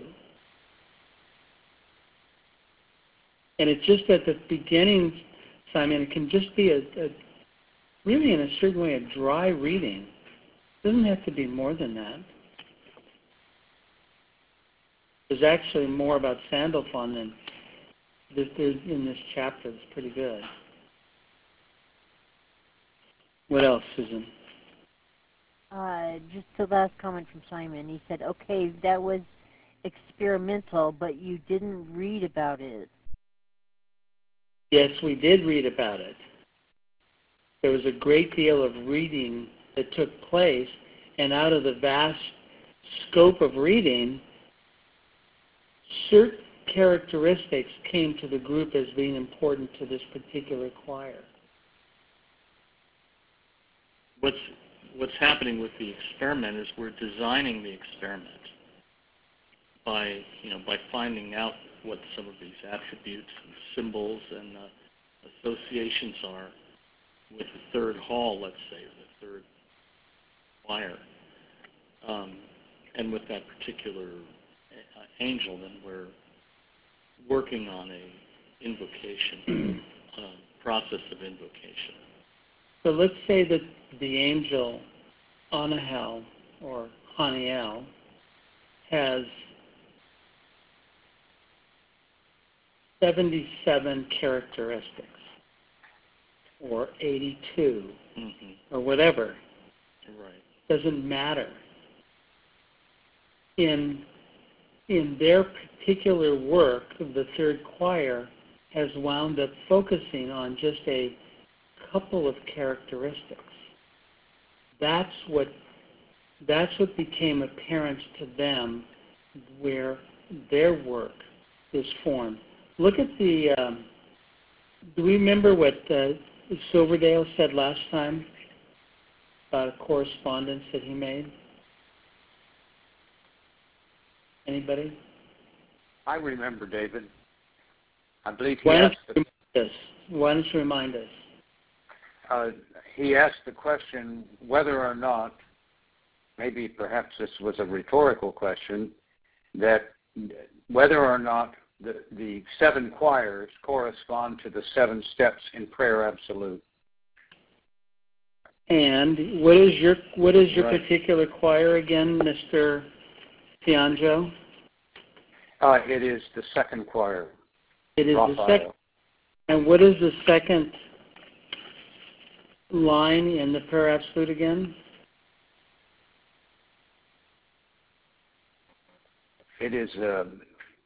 Speaker 2: And it's just at the beginning, Simon, it can just be a, a really in a certain way a dry reading. It doesn't have to be more than that. There's actually more about Sandalphon than this, in this chapter. It's pretty good. What else, Susan?
Speaker 4: Uh, just the last comment from Simon. He said, okay, that was experimental, but you didn't read about it.
Speaker 2: Yes, we did read about it. There was a great deal of reading that took place, and out of the vast scope of reading, certain characteristics came to the group as being important to this particular choir.
Speaker 1: What's what's happening with the experiment is we're designing the experiment by you know by finding out what some of these attributes and symbols and uh, associations are with the third hall, let's say, or the third choir, um, and with that particular uh, angel, then we're working on a invocation, uh, process of invocation.
Speaker 2: So let's say that the angel Anahel or Haniel has seventy-seven characteristics, or eighty-two, mm-hmm. or whatever.
Speaker 1: Right.
Speaker 2: Doesn't matter. In in their particular work, the third choir has wound up focusing on just a couple of characteristics. That's what that's what became apparent to them, where their work is formed. Look at the. Um, do we remember what uh, Silverdale said last time about a correspondence that he made? Anybody?
Speaker 5: I remember, David. I believe he
Speaker 2: Why
Speaker 5: asked.
Speaker 2: Don't the, us? Why don't you remind us?
Speaker 5: Uh, he asked the question whether or not, maybe perhaps this was a rhetorical question, that whether or not the, the seven choirs correspond to the seven steps in prayer absolute.
Speaker 2: And what is your what is your
Speaker 5: right.
Speaker 2: particular choir again, Mister Pianjo?
Speaker 5: Uh, it is the second choir.
Speaker 2: It is
Speaker 5: Raphael.
Speaker 2: the second. And what is the second line in the prayer absolute again?
Speaker 5: It is. Um,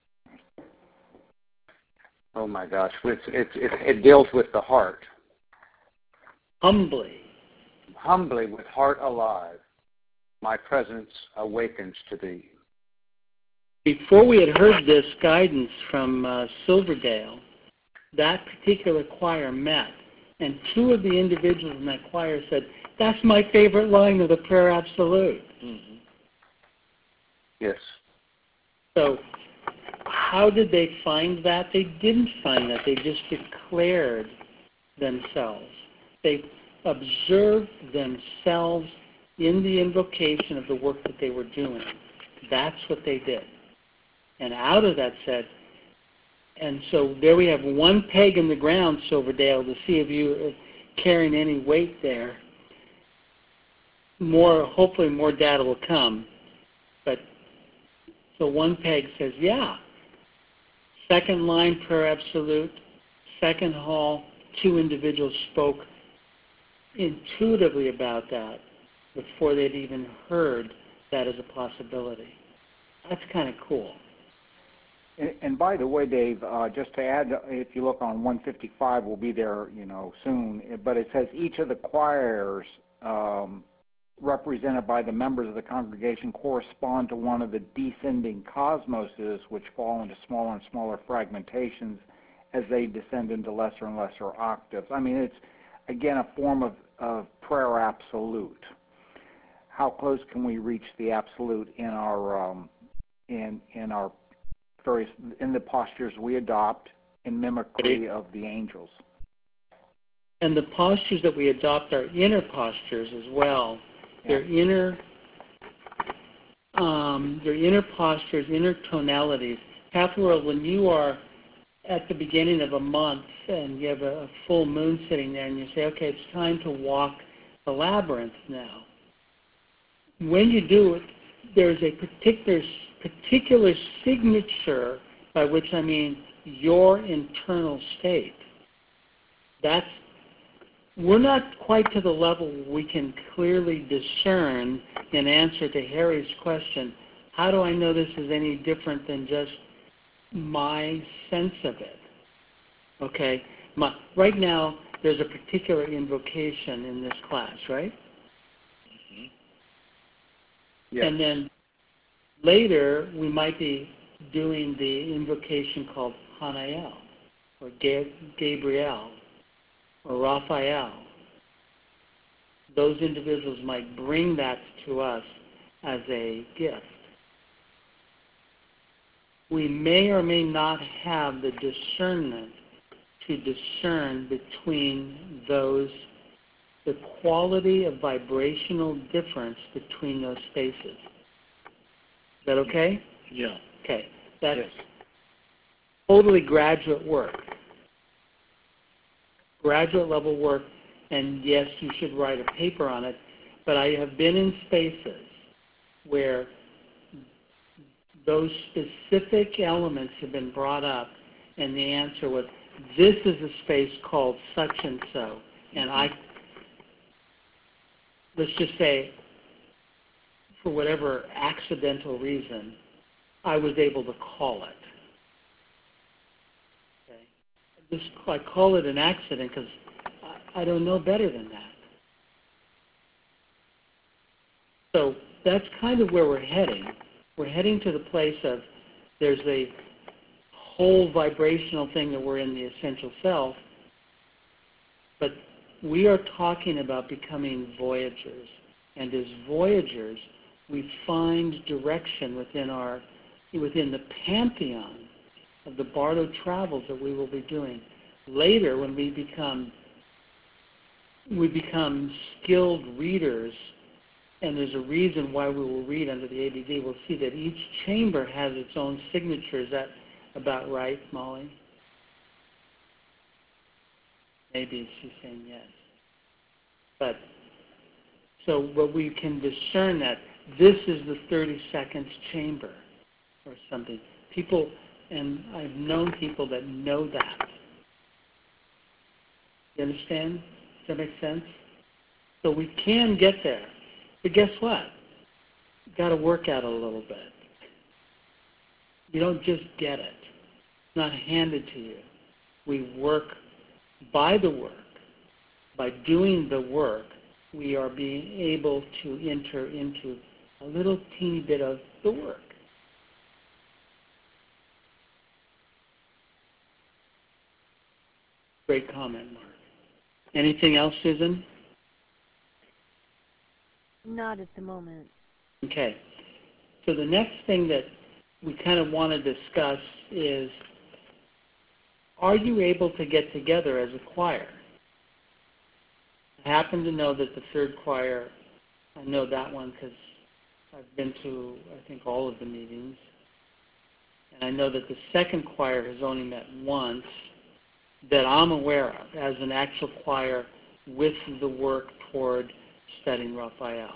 Speaker 5: oh my gosh! It, it, it, it deals with the heart.
Speaker 2: Humbly.
Speaker 5: Humbly, with heart alive, my presence awakens to thee.
Speaker 2: Before we had heard this guidance from uh, Silverdale, that particular choir met, and two of the individuals in that choir said, "That's my favorite line of the prayer absolute."
Speaker 1: Mm-hmm.
Speaker 5: Yes.
Speaker 2: So how did they find that? They didn't find that. They just declared themselves. They observed themselves in the invocation of the work that they were doing. That's what they did. And out of that said, and so there we have one peg in the ground, Silverdale, to see if you carrying any weight there. More, hopefully more data will come. But so one peg says, yeah, second line prayer absolute, second hall, two individuals spoke intuitively about that before they'd even heard that as a possibility. That's kind of cool.
Speaker 6: And, and by the way, Dave, uh, just to add, if you look on one fifty-five, we'll be there, you know, soon. But it says each of the choirs um, represented by the members of the congregation correspond to one of the descending cosmoses, which fall into smaller and smaller fragmentations as they descend into lesser and lesser octaves. I mean, it's again a form of, of prayer absolute. How close can we reach the absolute in our um, in in our various in the postures we adopt in mimicry of the angels?
Speaker 2: And the postures that we adopt are inner postures as well. Yeah. They're inner, um, they're inner postures, inner tonalities. Half the world, when you are at the beginning of a month and you have a, a full moon sitting there and you say, okay, it's time to walk the labyrinth now. When you do it, there's a particular particular signature, by which I mean your internal state. That's, we're not quite to the level we can clearly discern in answer to Harry's question, how do I know this is any different than just my sense of it? Okay, my, right now there's a particular invocation in this class, right?
Speaker 1: Mm-hmm.
Speaker 6: Yes.
Speaker 2: And then later, we might be doing the invocation called Hanael, or Gabriel, or Raphael. Those individuals might bring that to us as a gift. We may or may not have the discernment to discern between those, the quality of vibrational difference between those spaces. Is that okay?
Speaker 1: Yeah.
Speaker 2: Okay. That's
Speaker 1: yes.
Speaker 2: totally graduate work. Graduate level work, and yes, you should write a paper on it, but I have been in spaces where those specific elements have been brought up, and the answer was, this is a space called such and so, and I, let's just say, for whatever accidental reason, I was able to call it. Okay. This, I call it an accident because I, I don't know better than that. So that's kind of where we're heading. We're heading to the place of there's a whole vibrational thing that we're in the essential self, but we are talking about becoming voyagers. And as voyagers, we find direction within our, within the pantheon of the Bardo travels that we will be doing. Later, when we become, we become skilled readers, and there's a reason why we will read under the A B D, we'll see that each chamber has its own signature. Is that about right, Molly? Maybe she's saying yes. But, so but we can discern that this is the thirty seconds chamber or something. People, and I've known people that know that. You understand? Does that make sense? So we can get there. But guess what? You've got to work at it a little bit. You don't just get it. It's not handed to you. We work by the work. By doing the work, we are being able to enter into a little teeny bit of the work. Great comment, Mark. Anything else, Susan?
Speaker 4: Not at the moment.
Speaker 2: Okay. So the next thing that we kind of want to discuss is, are you able to get together as a choir? I happen to know that the third choir, I know that one because I've been to, I think, all of the meetings. And I know that the second choir has only met once that I'm aware of as an actual choir with the work toward studying Raphael.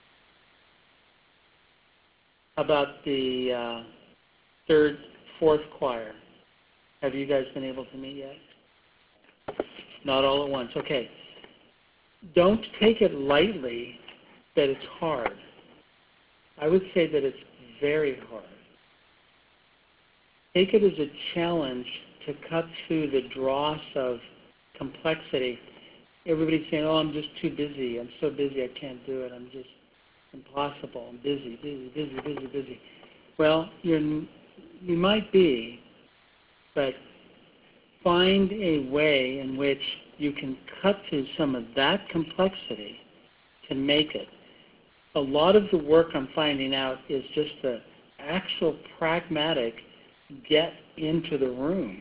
Speaker 2: How about the uh, third, fourth choir? Have you guys been able to meet yet? Not all at once. Okay. Don't take it lightly that it's hard. I would say that it's very hard. Take it as a challenge to cut through the dross of complexity. Everybody's saying, oh, I'm just too busy. I'm so busy I can't do it. I'm just impossible. I'm busy, busy, busy, busy, busy. Well, you're, you might be, but find a way in which you can cut through some of that complexity to make it. A lot of the work I'm finding out is just the actual pragmatic get into the room.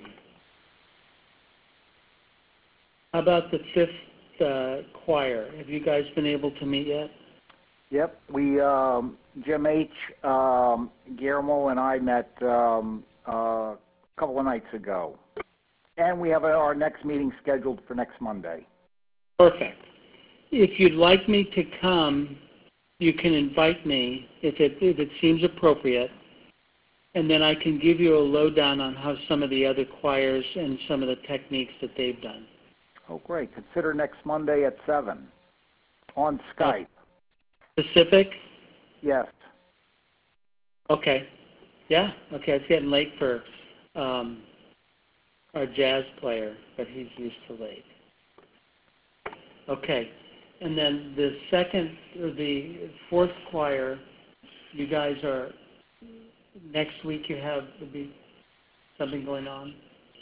Speaker 2: How about the fifth uh, choir? Have you guys been able to meet yet?
Speaker 6: Yep, we um, Jim H, um, Guillermo, and I met um, uh, a couple of nights ago, and we have our next meeting scheduled for next Monday.
Speaker 2: Perfect. If you'd like me to come, you can invite me if it if it seems appropriate, and then I can give you a lowdown on how some of the other choirs and some of the techniques that they've done.
Speaker 6: Oh, great. Consider next Monday at seven on Skype.
Speaker 2: Pacific?
Speaker 6: Yes.
Speaker 2: Okay. Yeah. Okay. It's getting late for um, our jazz player, but he's used to late. Okay. And then the second, or the fourth choir, you guys are, next week you have will be something going on?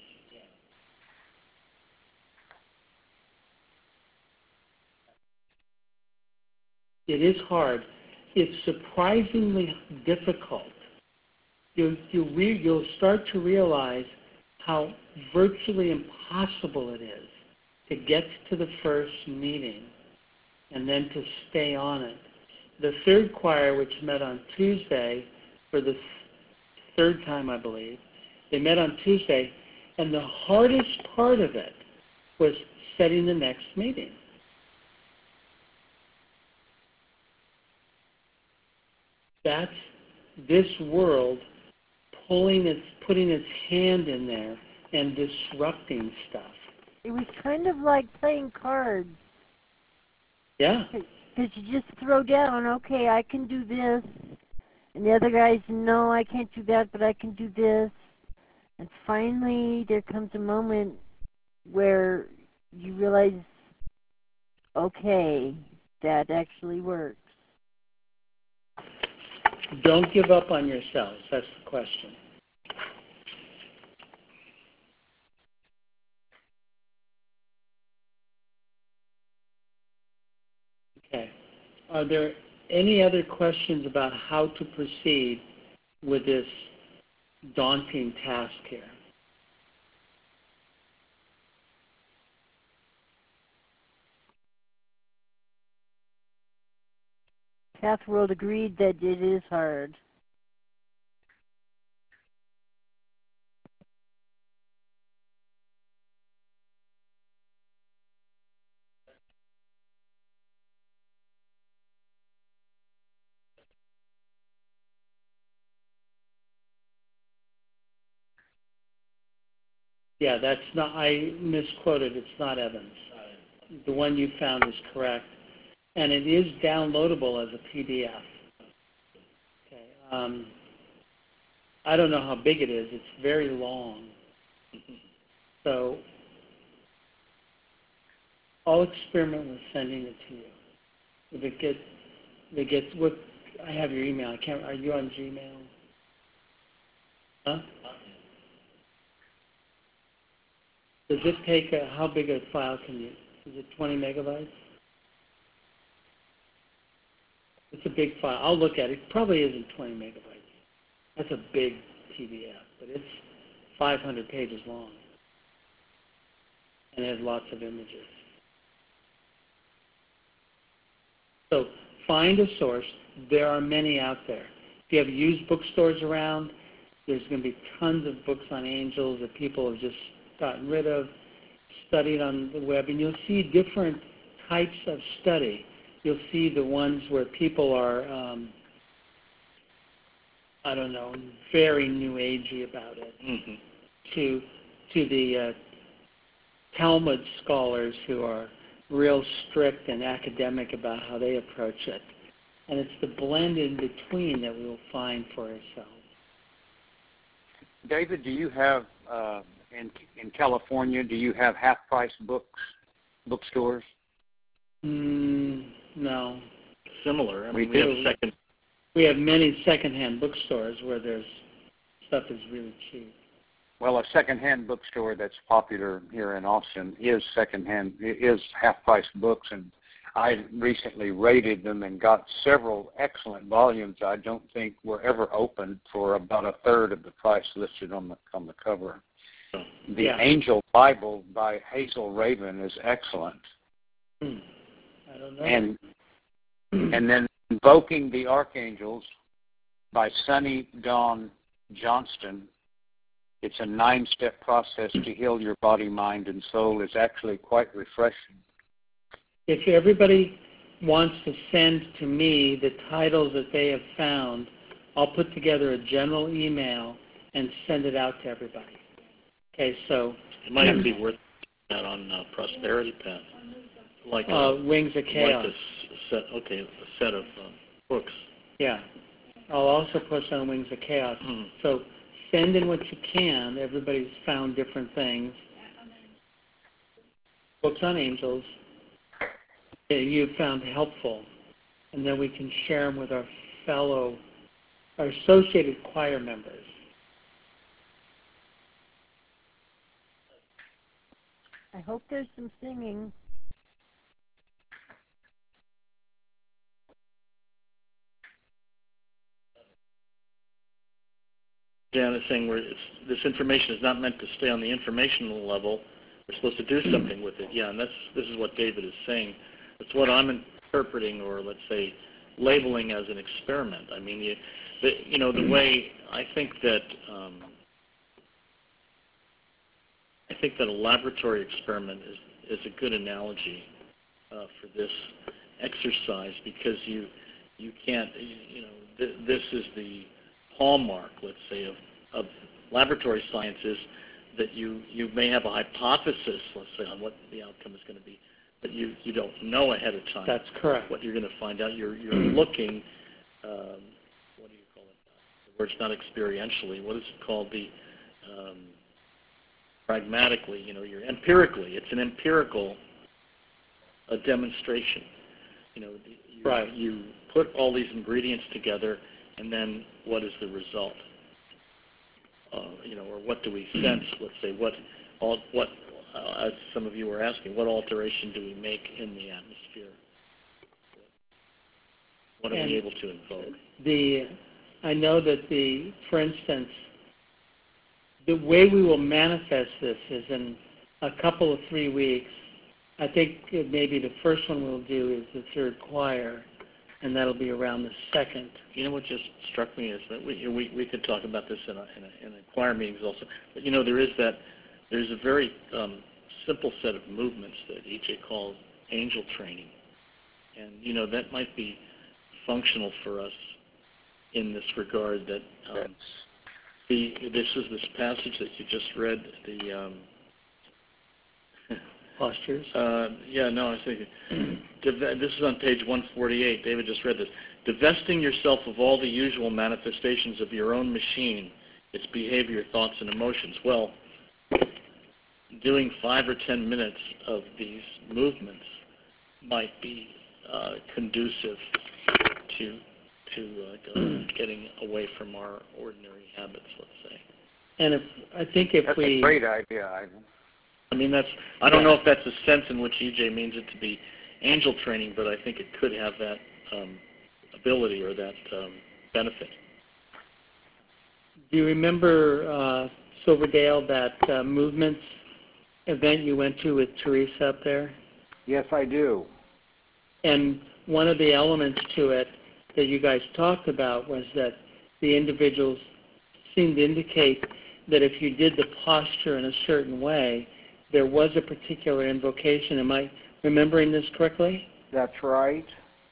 Speaker 2: It is hard. It's surprisingly difficult. You, you re, you'll start to realize how virtually impossible it is to get to the first meeting and then to stay on it. The third choir, which met on Tuesday for the third time, I believe, they met on Tuesday, and the hardest part of it was setting the next meeting. That's this world pulling its, putting its hand in there and disrupting stuff.
Speaker 4: It was kind of like playing cards.
Speaker 2: Yeah.
Speaker 4: Because you just throw down, okay, I can do this. And the other guys, no, I can't do that, but I can do this. And finally, there comes a moment where you realize, okay, that actually works.
Speaker 2: Don't give up on yourselves. That's the question. Okay. Are there any other questions about how to proceed with this daunting task here?
Speaker 4: Pathworld agreed that it is hard.
Speaker 2: Yeah, that's not, I misquoted. It's not Evans. The one you found is correct. And it is downloadable as a P D F. Okay. Um, I don't know how big it is. It's very long. So I'll experiment with sending it to you. If it gets, if it gets, what, I have your email. I can't, are you on Gmail? Huh? Does it take, a, how big a file can you, is it twenty megabytes? It's a big file. I'll look at it. It probably isn't twenty megabytes. That's a big P D F, but it's five hundred pages long. And it has lots of images. So find a source. There are many out there. If you have used bookstores around, there's going to be tons of books on angels that people have just gotten rid of, studied on the web, and you'll see different types of study. You'll see the ones where people are, um, I don't know, very new agey about it,
Speaker 1: mm-hmm.
Speaker 2: to to the uh, Talmud scholars who are real strict and academic about how they approach it. And it's the blend in between that we'll find for ourselves.
Speaker 5: David, do you have, uh, in in California, do you have half-price books, bookstores?
Speaker 2: Mm, no.
Speaker 1: Similar. I mean,
Speaker 2: we,
Speaker 1: we have second.
Speaker 2: We have many secondhand bookstores where there's stuff is really cheap.
Speaker 5: Well, a secondhand bookstore that's popular here in Austin is secondhand, is half-price books, and I recently rated them and got several excellent volumes I don't think were ever opened for about a third of the price listed on the on the cover. The
Speaker 2: yeah.
Speaker 5: Angel Bible by Hazel Raven is excellent.
Speaker 2: Hmm. I don't know.
Speaker 5: And and then Invoking the Archangels by Sunny Dawn Johnston. It's a nine-step process to heal your body, mind, and soul. It's actually quite refreshing.
Speaker 2: If everybody wants to send to me the titles that they have found, I'll put together a general email and send it out to everybody. Okay, so
Speaker 1: it might even be worth that on uh, Prosperity Path, like
Speaker 2: uh,
Speaker 1: a,
Speaker 2: Wings of Chaos.
Speaker 1: Like a set, okay, a set of uh, books.
Speaker 2: Yeah, I'll also post on Wings of Chaos.
Speaker 1: Mm.
Speaker 2: So send in what you can. Everybody's found different things. Books on angels that you've found helpful, and then we can share them with our fellow, our associated choir members.
Speaker 4: I hope there's some singing.
Speaker 1: Jan is saying we're, it's, this information is not meant to stay on the informational level. We're supposed to do something with it. Yeah, and that's this is what David is saying. That's what I'm interpreting, or let's say, labeling as an experiment. I mean, you, the, you know, the way I think that um, I think that a laboratory experiment is is a good analogy uh, for this exercise, because you you can't you know th- this is the hallmark, let's say, of, of laboratory sciences, that you, you may have a hypothesis, let's say, on what the outcome is going to be, but you, you don't know ahead of time.
Speaker 2: That's correct.
Speaker 1: What you're going to find out. You're you're looking, um, what do you call it? The word's not experientially. What is it called? The um, pragmatically. You know, you're empirically. It's an empirical a demonstration. You know, you,
Speaker 2: right.
Speaker 1: you put all these ingredients together, and then what is the result? Uh, you know, or what do we sense? Let's say what, all, what, uh, as some of you were asking, what alteration do we make in the atmosphere? What are
Speaker 2: and
Speaker 1: we able to invoke?
Speaker 2: The, I know that the, for instance, the way we will manifest this is in a couple of three weeks. I think maybe the first one we'll do is the third choir, and that'll be around the second.
Speaker 1: You know what just struck me is that we we, we could talk about this in a, in a in a choir meetings also. But you know, there is that there's a very um, simple set of movements that E J calls angel training, and you know that might be functional for us in this regard. That um, the this is this passage that you just read. The um,
Speaker 2: postures.
Speaker 1: Uh, yeah, no, I was thinking. This is on page one forty-eight. David just read this. Divesting yourself of all the usual manifestations of your own machine, its behavior, thoughts, and emotions. Well, doing five or ten minutes of these movements might be uh, conducive to to uh, go, getting away from our ordinary habits, let's say.
Speaker 2: And if I think if
Speaker 5: That's
Speaker 2: we
Speaker 5: a great idea, Ivan.
Speaker 1: I mean, that's. I don't know if that's the sense in which E J means it to be angel training, but I think it could have that um, ability or that um, benefit.
Speaker 2: Do you remember, uh, Silverdale, that uh, movements event you went to with Teresa up there?
Speaker 6: Yes, I do.
Speaker 2: And one of the elements to it that you guys talked about was that the individuals seemed to indicate that if you did the posture in a certain way, there was a particular invocation. It might remembering this correctly?
Speaker 6: That's right.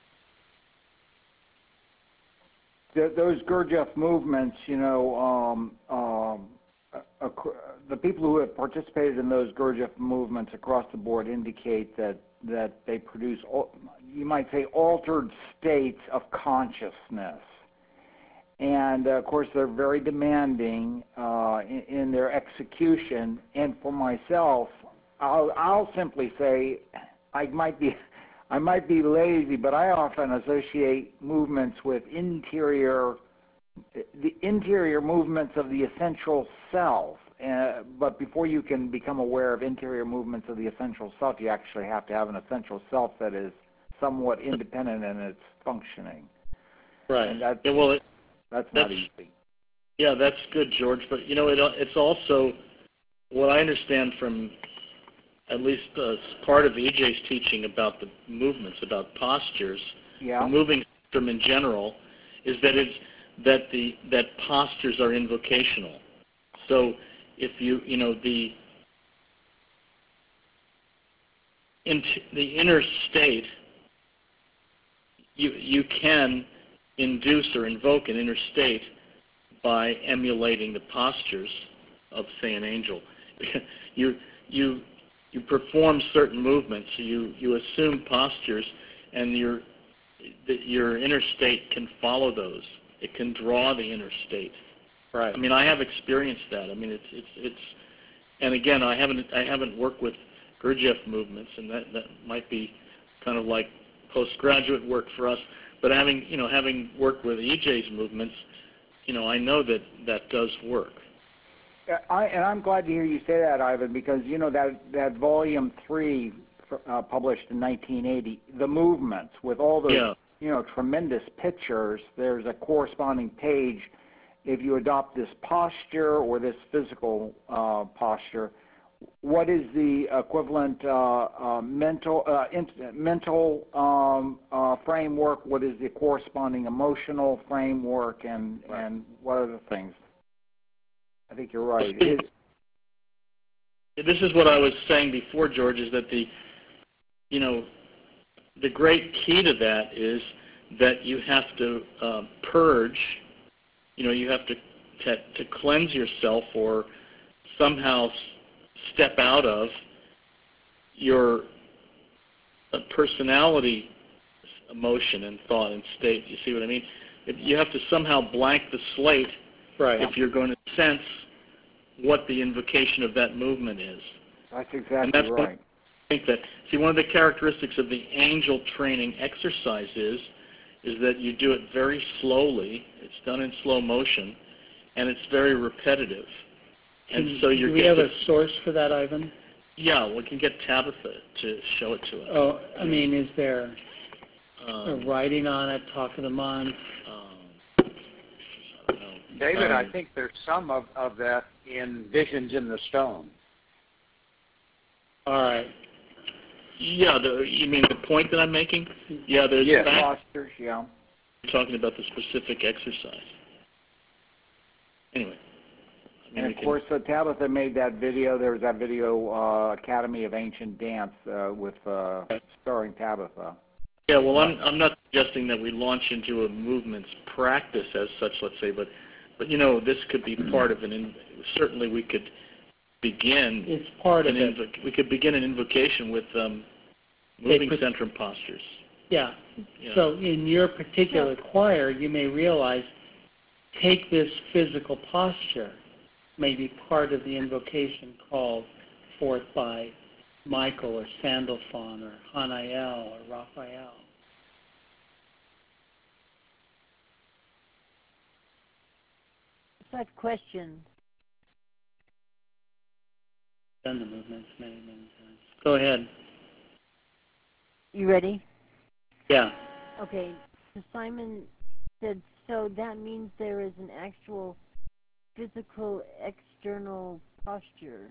Speaker 6: The, those Gurdjieff movements, you know, um, um, uh, the people who have participated in those Gurdjieff movements across the board indicate that, that they produce, you might say, altered states of consciousness. And, uh, of course, they're very demanding uh, in, in their execution. And for myself, I'll, I'll simply say I might be I might be lazy, but I often associate movements with interior, the interior movements of the essential self. Uh, but before you can become aware of interior movements of the essential self, you actually have to have an essential self that is somewhat independent in its functioning.
Speaker 1: Right.
Speaker 6: And that's,
Speaker 1: yeah, well, it,
Speaker 6: that's,
Speaker 1: that's
Speaker 6: not easy.
Speaker 1: Yeah, that's good, George. But, you know, it, it's also what I understand from at least uh, part of E J's teaching about the movements, about postures,
Speaker 6: yeah.
Speaker 1: the moving system in general, is that it's that the that postures are invocational. So if you you know the in, the inner state, you you can induce or invoke an inner state by emulating the postures of, say, an angel. you you You perform certain movements. You you assume postures, and your the, your inner state can follow those. It can draw the inner state.
Speaker 2: Right.
Speaker 1: I mean, I have experienced that. I mean, it's it's it's, and again, I haven't I haven't worked with Gurdjieff movements, and that that might be kind of like postgraduate work for us. But having you know having worked with E J's movements, you know, I know that that does work.
Speaker 6: I, and I'm glad to hear you say that, Ivan, because, you know, that, that volume three uh, published in nineteen eighty, The Movements, with all those,
Speaker 1: yeah.
Speaker 6: you know, tremendous pictures, there's a corresponding page. If you adopt this posture or this physical uh, posture, what is the equivalent uh, uh, mental uh, in, mental um, uh, framework? What is the corresponding emotional framework, and,
Speaker 1: right.
Speaker 6: and what other things? I think you're right. It is.
Speaker 1: This is what I was saying before, George, is that the, you know, the great key to that is that you have to uh, purge, you know, you have to, to, to cleanse yourself or somehow step out of your uh, personality, emotion, and thought and state. You see what I mean? If you have to somehow blank the slate.
Speaker 2: Right.
Speaker 1: If you're going to sense what the invocation of that movement is.
Speaker 6: That's exactly
Speaker 1: and that's
Speaker 6: right.
Speaker 1: I think that, see, one of the characteristics of the angel training exercise is, is that you do it very slowly. It's done in slow motion, and it's very repetitive. And
Speaker 2: Can,
Speaker 1: so you're
Speaker 2: do we have a source for that, Ivan?
Speaker 1: Yeah, we can get Tabitha to show it to us.
Speaker 2: Oh, I mean, is there
Speaker 1: um,
Speaker 2: a writing on it, talk of the month?
Speaker 1: Um,
Speaker 5: David,
Speaker 1: um,
Speaker 5: I think there's some of, of that in Visions in the Stone.
Speaker 2: All right.
Speaker 1: Yeah, the, you mean the point that I'm making? Yeah, there's
Speaker 5: yes.
Speaker 6: postures, yeah.
Speaker 1: You're talking about the specific exercise. Anyway. I mean,
Speaker 6: and of course, uh, Tabitha made that video. There was that video, uh, Academy of Ancient Dance, uh, with uh, starring Tabitha.
Speaker 1: Yeah, well, I'm I'm not suggesting that we launch into a movement's practice as such, let's say, but but you know, this could be part of an. In, certainly, we could begin.
Speaker 2: It's part of it.
Speaker 1: Invo- we could begin an invocation with um, moving
Speaker 2: put,
Speaker 1: centrum postures.
Speaker 2: Yeah.
Speaker 1: yeah.
Speaker 2: So in your particular choir, you may realize, take this physical posture, may be part of the invocation called forth by Michael or Sandalphon or Hanael or Raphael.
Speaker 4: I have questions.
Speaker 2: Done the movements many, many times. Go ahead.
Speaker 4: You ready?
Speaker 2: Yeah.
Speaker 4: Okay. So Simon said, so that means there is an actual physical external posture.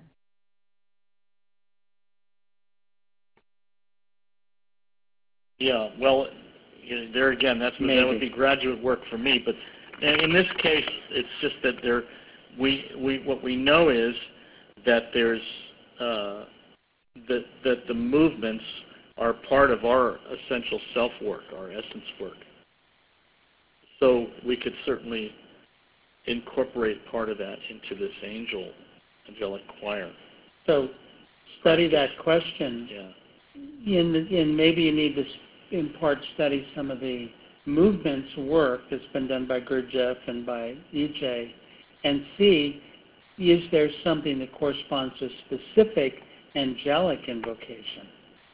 Speaker 1: Yeah, well, there again, that's
Speaker 2: Maybe.
Speaker 1: that would be graduate work for me. But in this case, it's just that there, we we what we know is that there's uh, that that the movements are part of our essential self work, our essence work. So we could certainly incorporate part of that into this angel, angelic choir.
Speaker 2: So study that question.
Speaker 1: Yeah.
Speaker 2: In, in maybe you need to in part study some of the movements work that's been done by Gurdjieff and by E J, and see, is there something that corresponds to specific angelic invocation?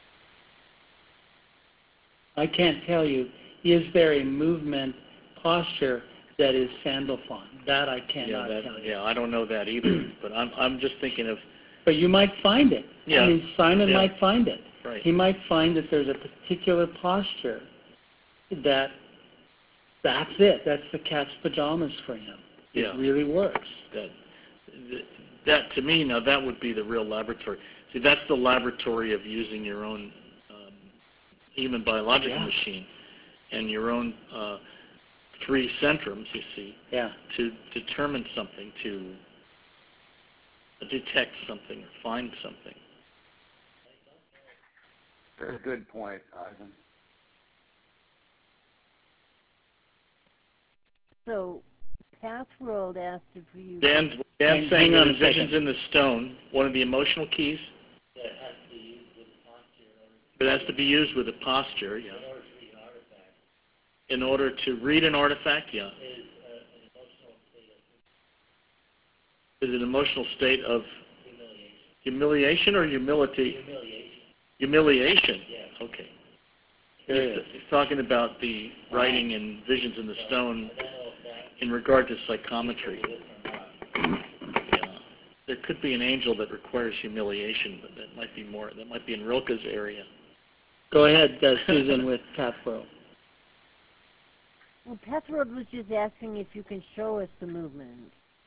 Speaker 2: I can't tell you, is there a movement posture that is Sandalphon? That I cannot
Speaker 1: yeah, that,
Speaker 2: tell you.
Speaker 1: Yeah, I don't know that either, but I'm I'm just thinking of...
Speaker 2: But you might find it.
Speaker 1: Yeah.
Speaker 2: I mean, Simon
Speaker 1: yeah.
Speaker 2: might find it.
Speaker 1: Right.
Speaker 2: He might find that there's a particular posture that that's it. That's the cat's pajamas for him. It
Speaker 1: Yeah.
Speaker 2: really works.
Speaker 1: That, that, to me, now that would be the real laboratory. See, that's the laboratory of using your own um, human biological
Speaker 2: Yeah.
Speaker 1: machine and your own uh, three centrums, you see,
Speaker 2: Yeah.
Speaker 1: to determine something, to detect something or find something.
Speaker 5: Very good point, Ivan.
Speaker 4: So, Pathworld asked if you...
Speaker 1: Dan, Dan's
Speaker 2: Hang-
Speaker 1: saying
Speaker 2: hang on
Speaker 1: that
Speaker 2: a
Speaker 1: Visions
Speaker 2: second.
Speaker 1: in the Stone, one of the emotional keys,
Speaker 2: That has to be used with posture.
Speaker 1: it has to be used with a posture, yeah. In order to read an artifact, yeah. Is an emotional state of humiliation or humility?
Speaker 2: Humiliation.
Speaker 1: Humiliation.
Speaker 2: Yes.
Speaker 1: Okay.
Speaker 2: Curious.
Speaker 1: He's, he's talking about the writing in Visions in the Stone in regard to psychometry. Yeah. There could be an angel that requires humiliation, but that might be more. That might be in Rilke's area.
Speaker 2: Go ahead, uh, Susan, with Pathworld.
Speaker 4: Well, Pathworld was just asking if you can show us the movement.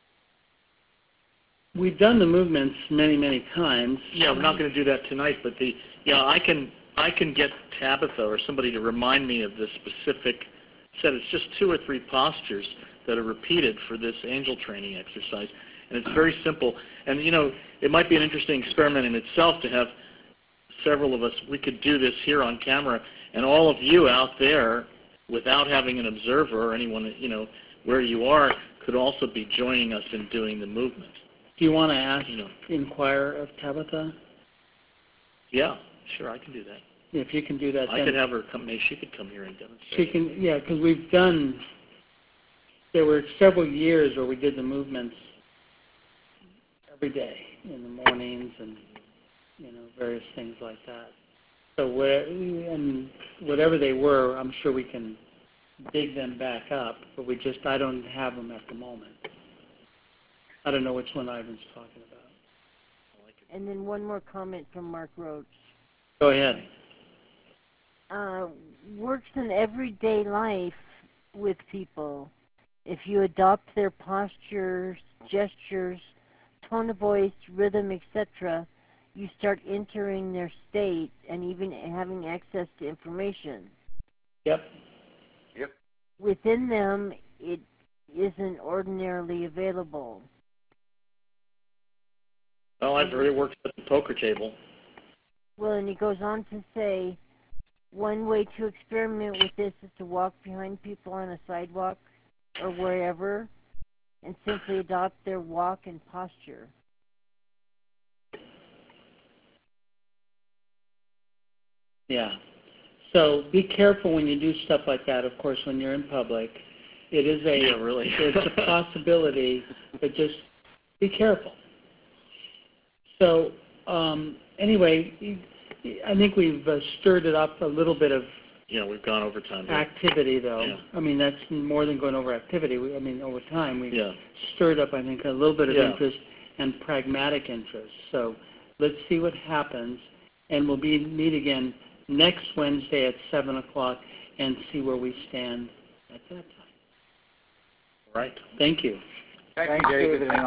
Speaker 2: We've done the movements many, many times.
Speaker 1: Yeah, we're not going to do that tonight, but the yeah, I can I can get Tabitha or somebody to remind me of the specific set. It's just two or three postures that are repeated for this angel training exercise, and it's very simple. And you know, it might be an interesting experiment in itself to have several of us. We could do this here on camera, and all of you out there, without having an observer or anyone, you know, where you are, could also be joining us in doing the movement.
Speaker 2: Do you want to ask,
Speaker 1: You know.
Speaker 2: inquire of Tabitha?
Speaker 1: Yeah, sure, I can do that.
Speaker 2: If you can do that,
Speaker 1: I
Speaker 2: then
Speaker 1: could have her come. Maybe she could come here and demonstrate.
Speaker 2: she can. Yeah, because we've done. There were several years where we did the movements every day in the mornings and you know various things like that. So where and whatever they were, I'm sure we can dig them back up. But we just I don't have them at the moment. I don't know which one Ivan's talking about.
Speaker 4: And then one more comment from Mark Roach.
Speaker 2: Go ahead.
Speaker 4: Uh, works in everyday life with people. If you adopt their postures, gestures, tone of voice, rhythm, et cetera, you start entering their state and even having access to information.
Speaker 2: Yep.
Speaker 5: Yep.
Speaker 4: Within them, it isn't ordinarily available.
Speaker 1: Well, I've heard it works at the poker table.
Speaker 4: Well, and he goes on to say, one way to experiment with this is to walk behind people on a sidewalk or wherever and simply adopt their walk and posture.
Speaker 2: Yeah. So be careful when you do stuff like that. Of course, when you're in public, it is a
Speaker 1: Yeah, really.
Speaker 2: it's a possibility, but just be careful. So um, anyway, I think we've uh, stirred it up a little bit of
Speaker 1: Yeah, we've gone over time. Here.
Speaker 2: activity, though.
Speaker 1: Yeah.
Speaker 2: I mean, that's more than going over activity. We, I mean, over time, we've
Speaker 1: Yeah.
Speaker 2: stirred up, I think, a little bit of
Speaker 1: Yeah.
Speaker 2: interest and pragmatic interest. So let's see what happens, and we'll be meet again next Wednesday at seven o'clock and see where we stand at that time.
Speaker 1: Right.
Speaker 2: Thank you.
Speaker 5: Thank
Speaker 6: Thanks,
Speaker 5: you, David.
Speaker 6: Susan.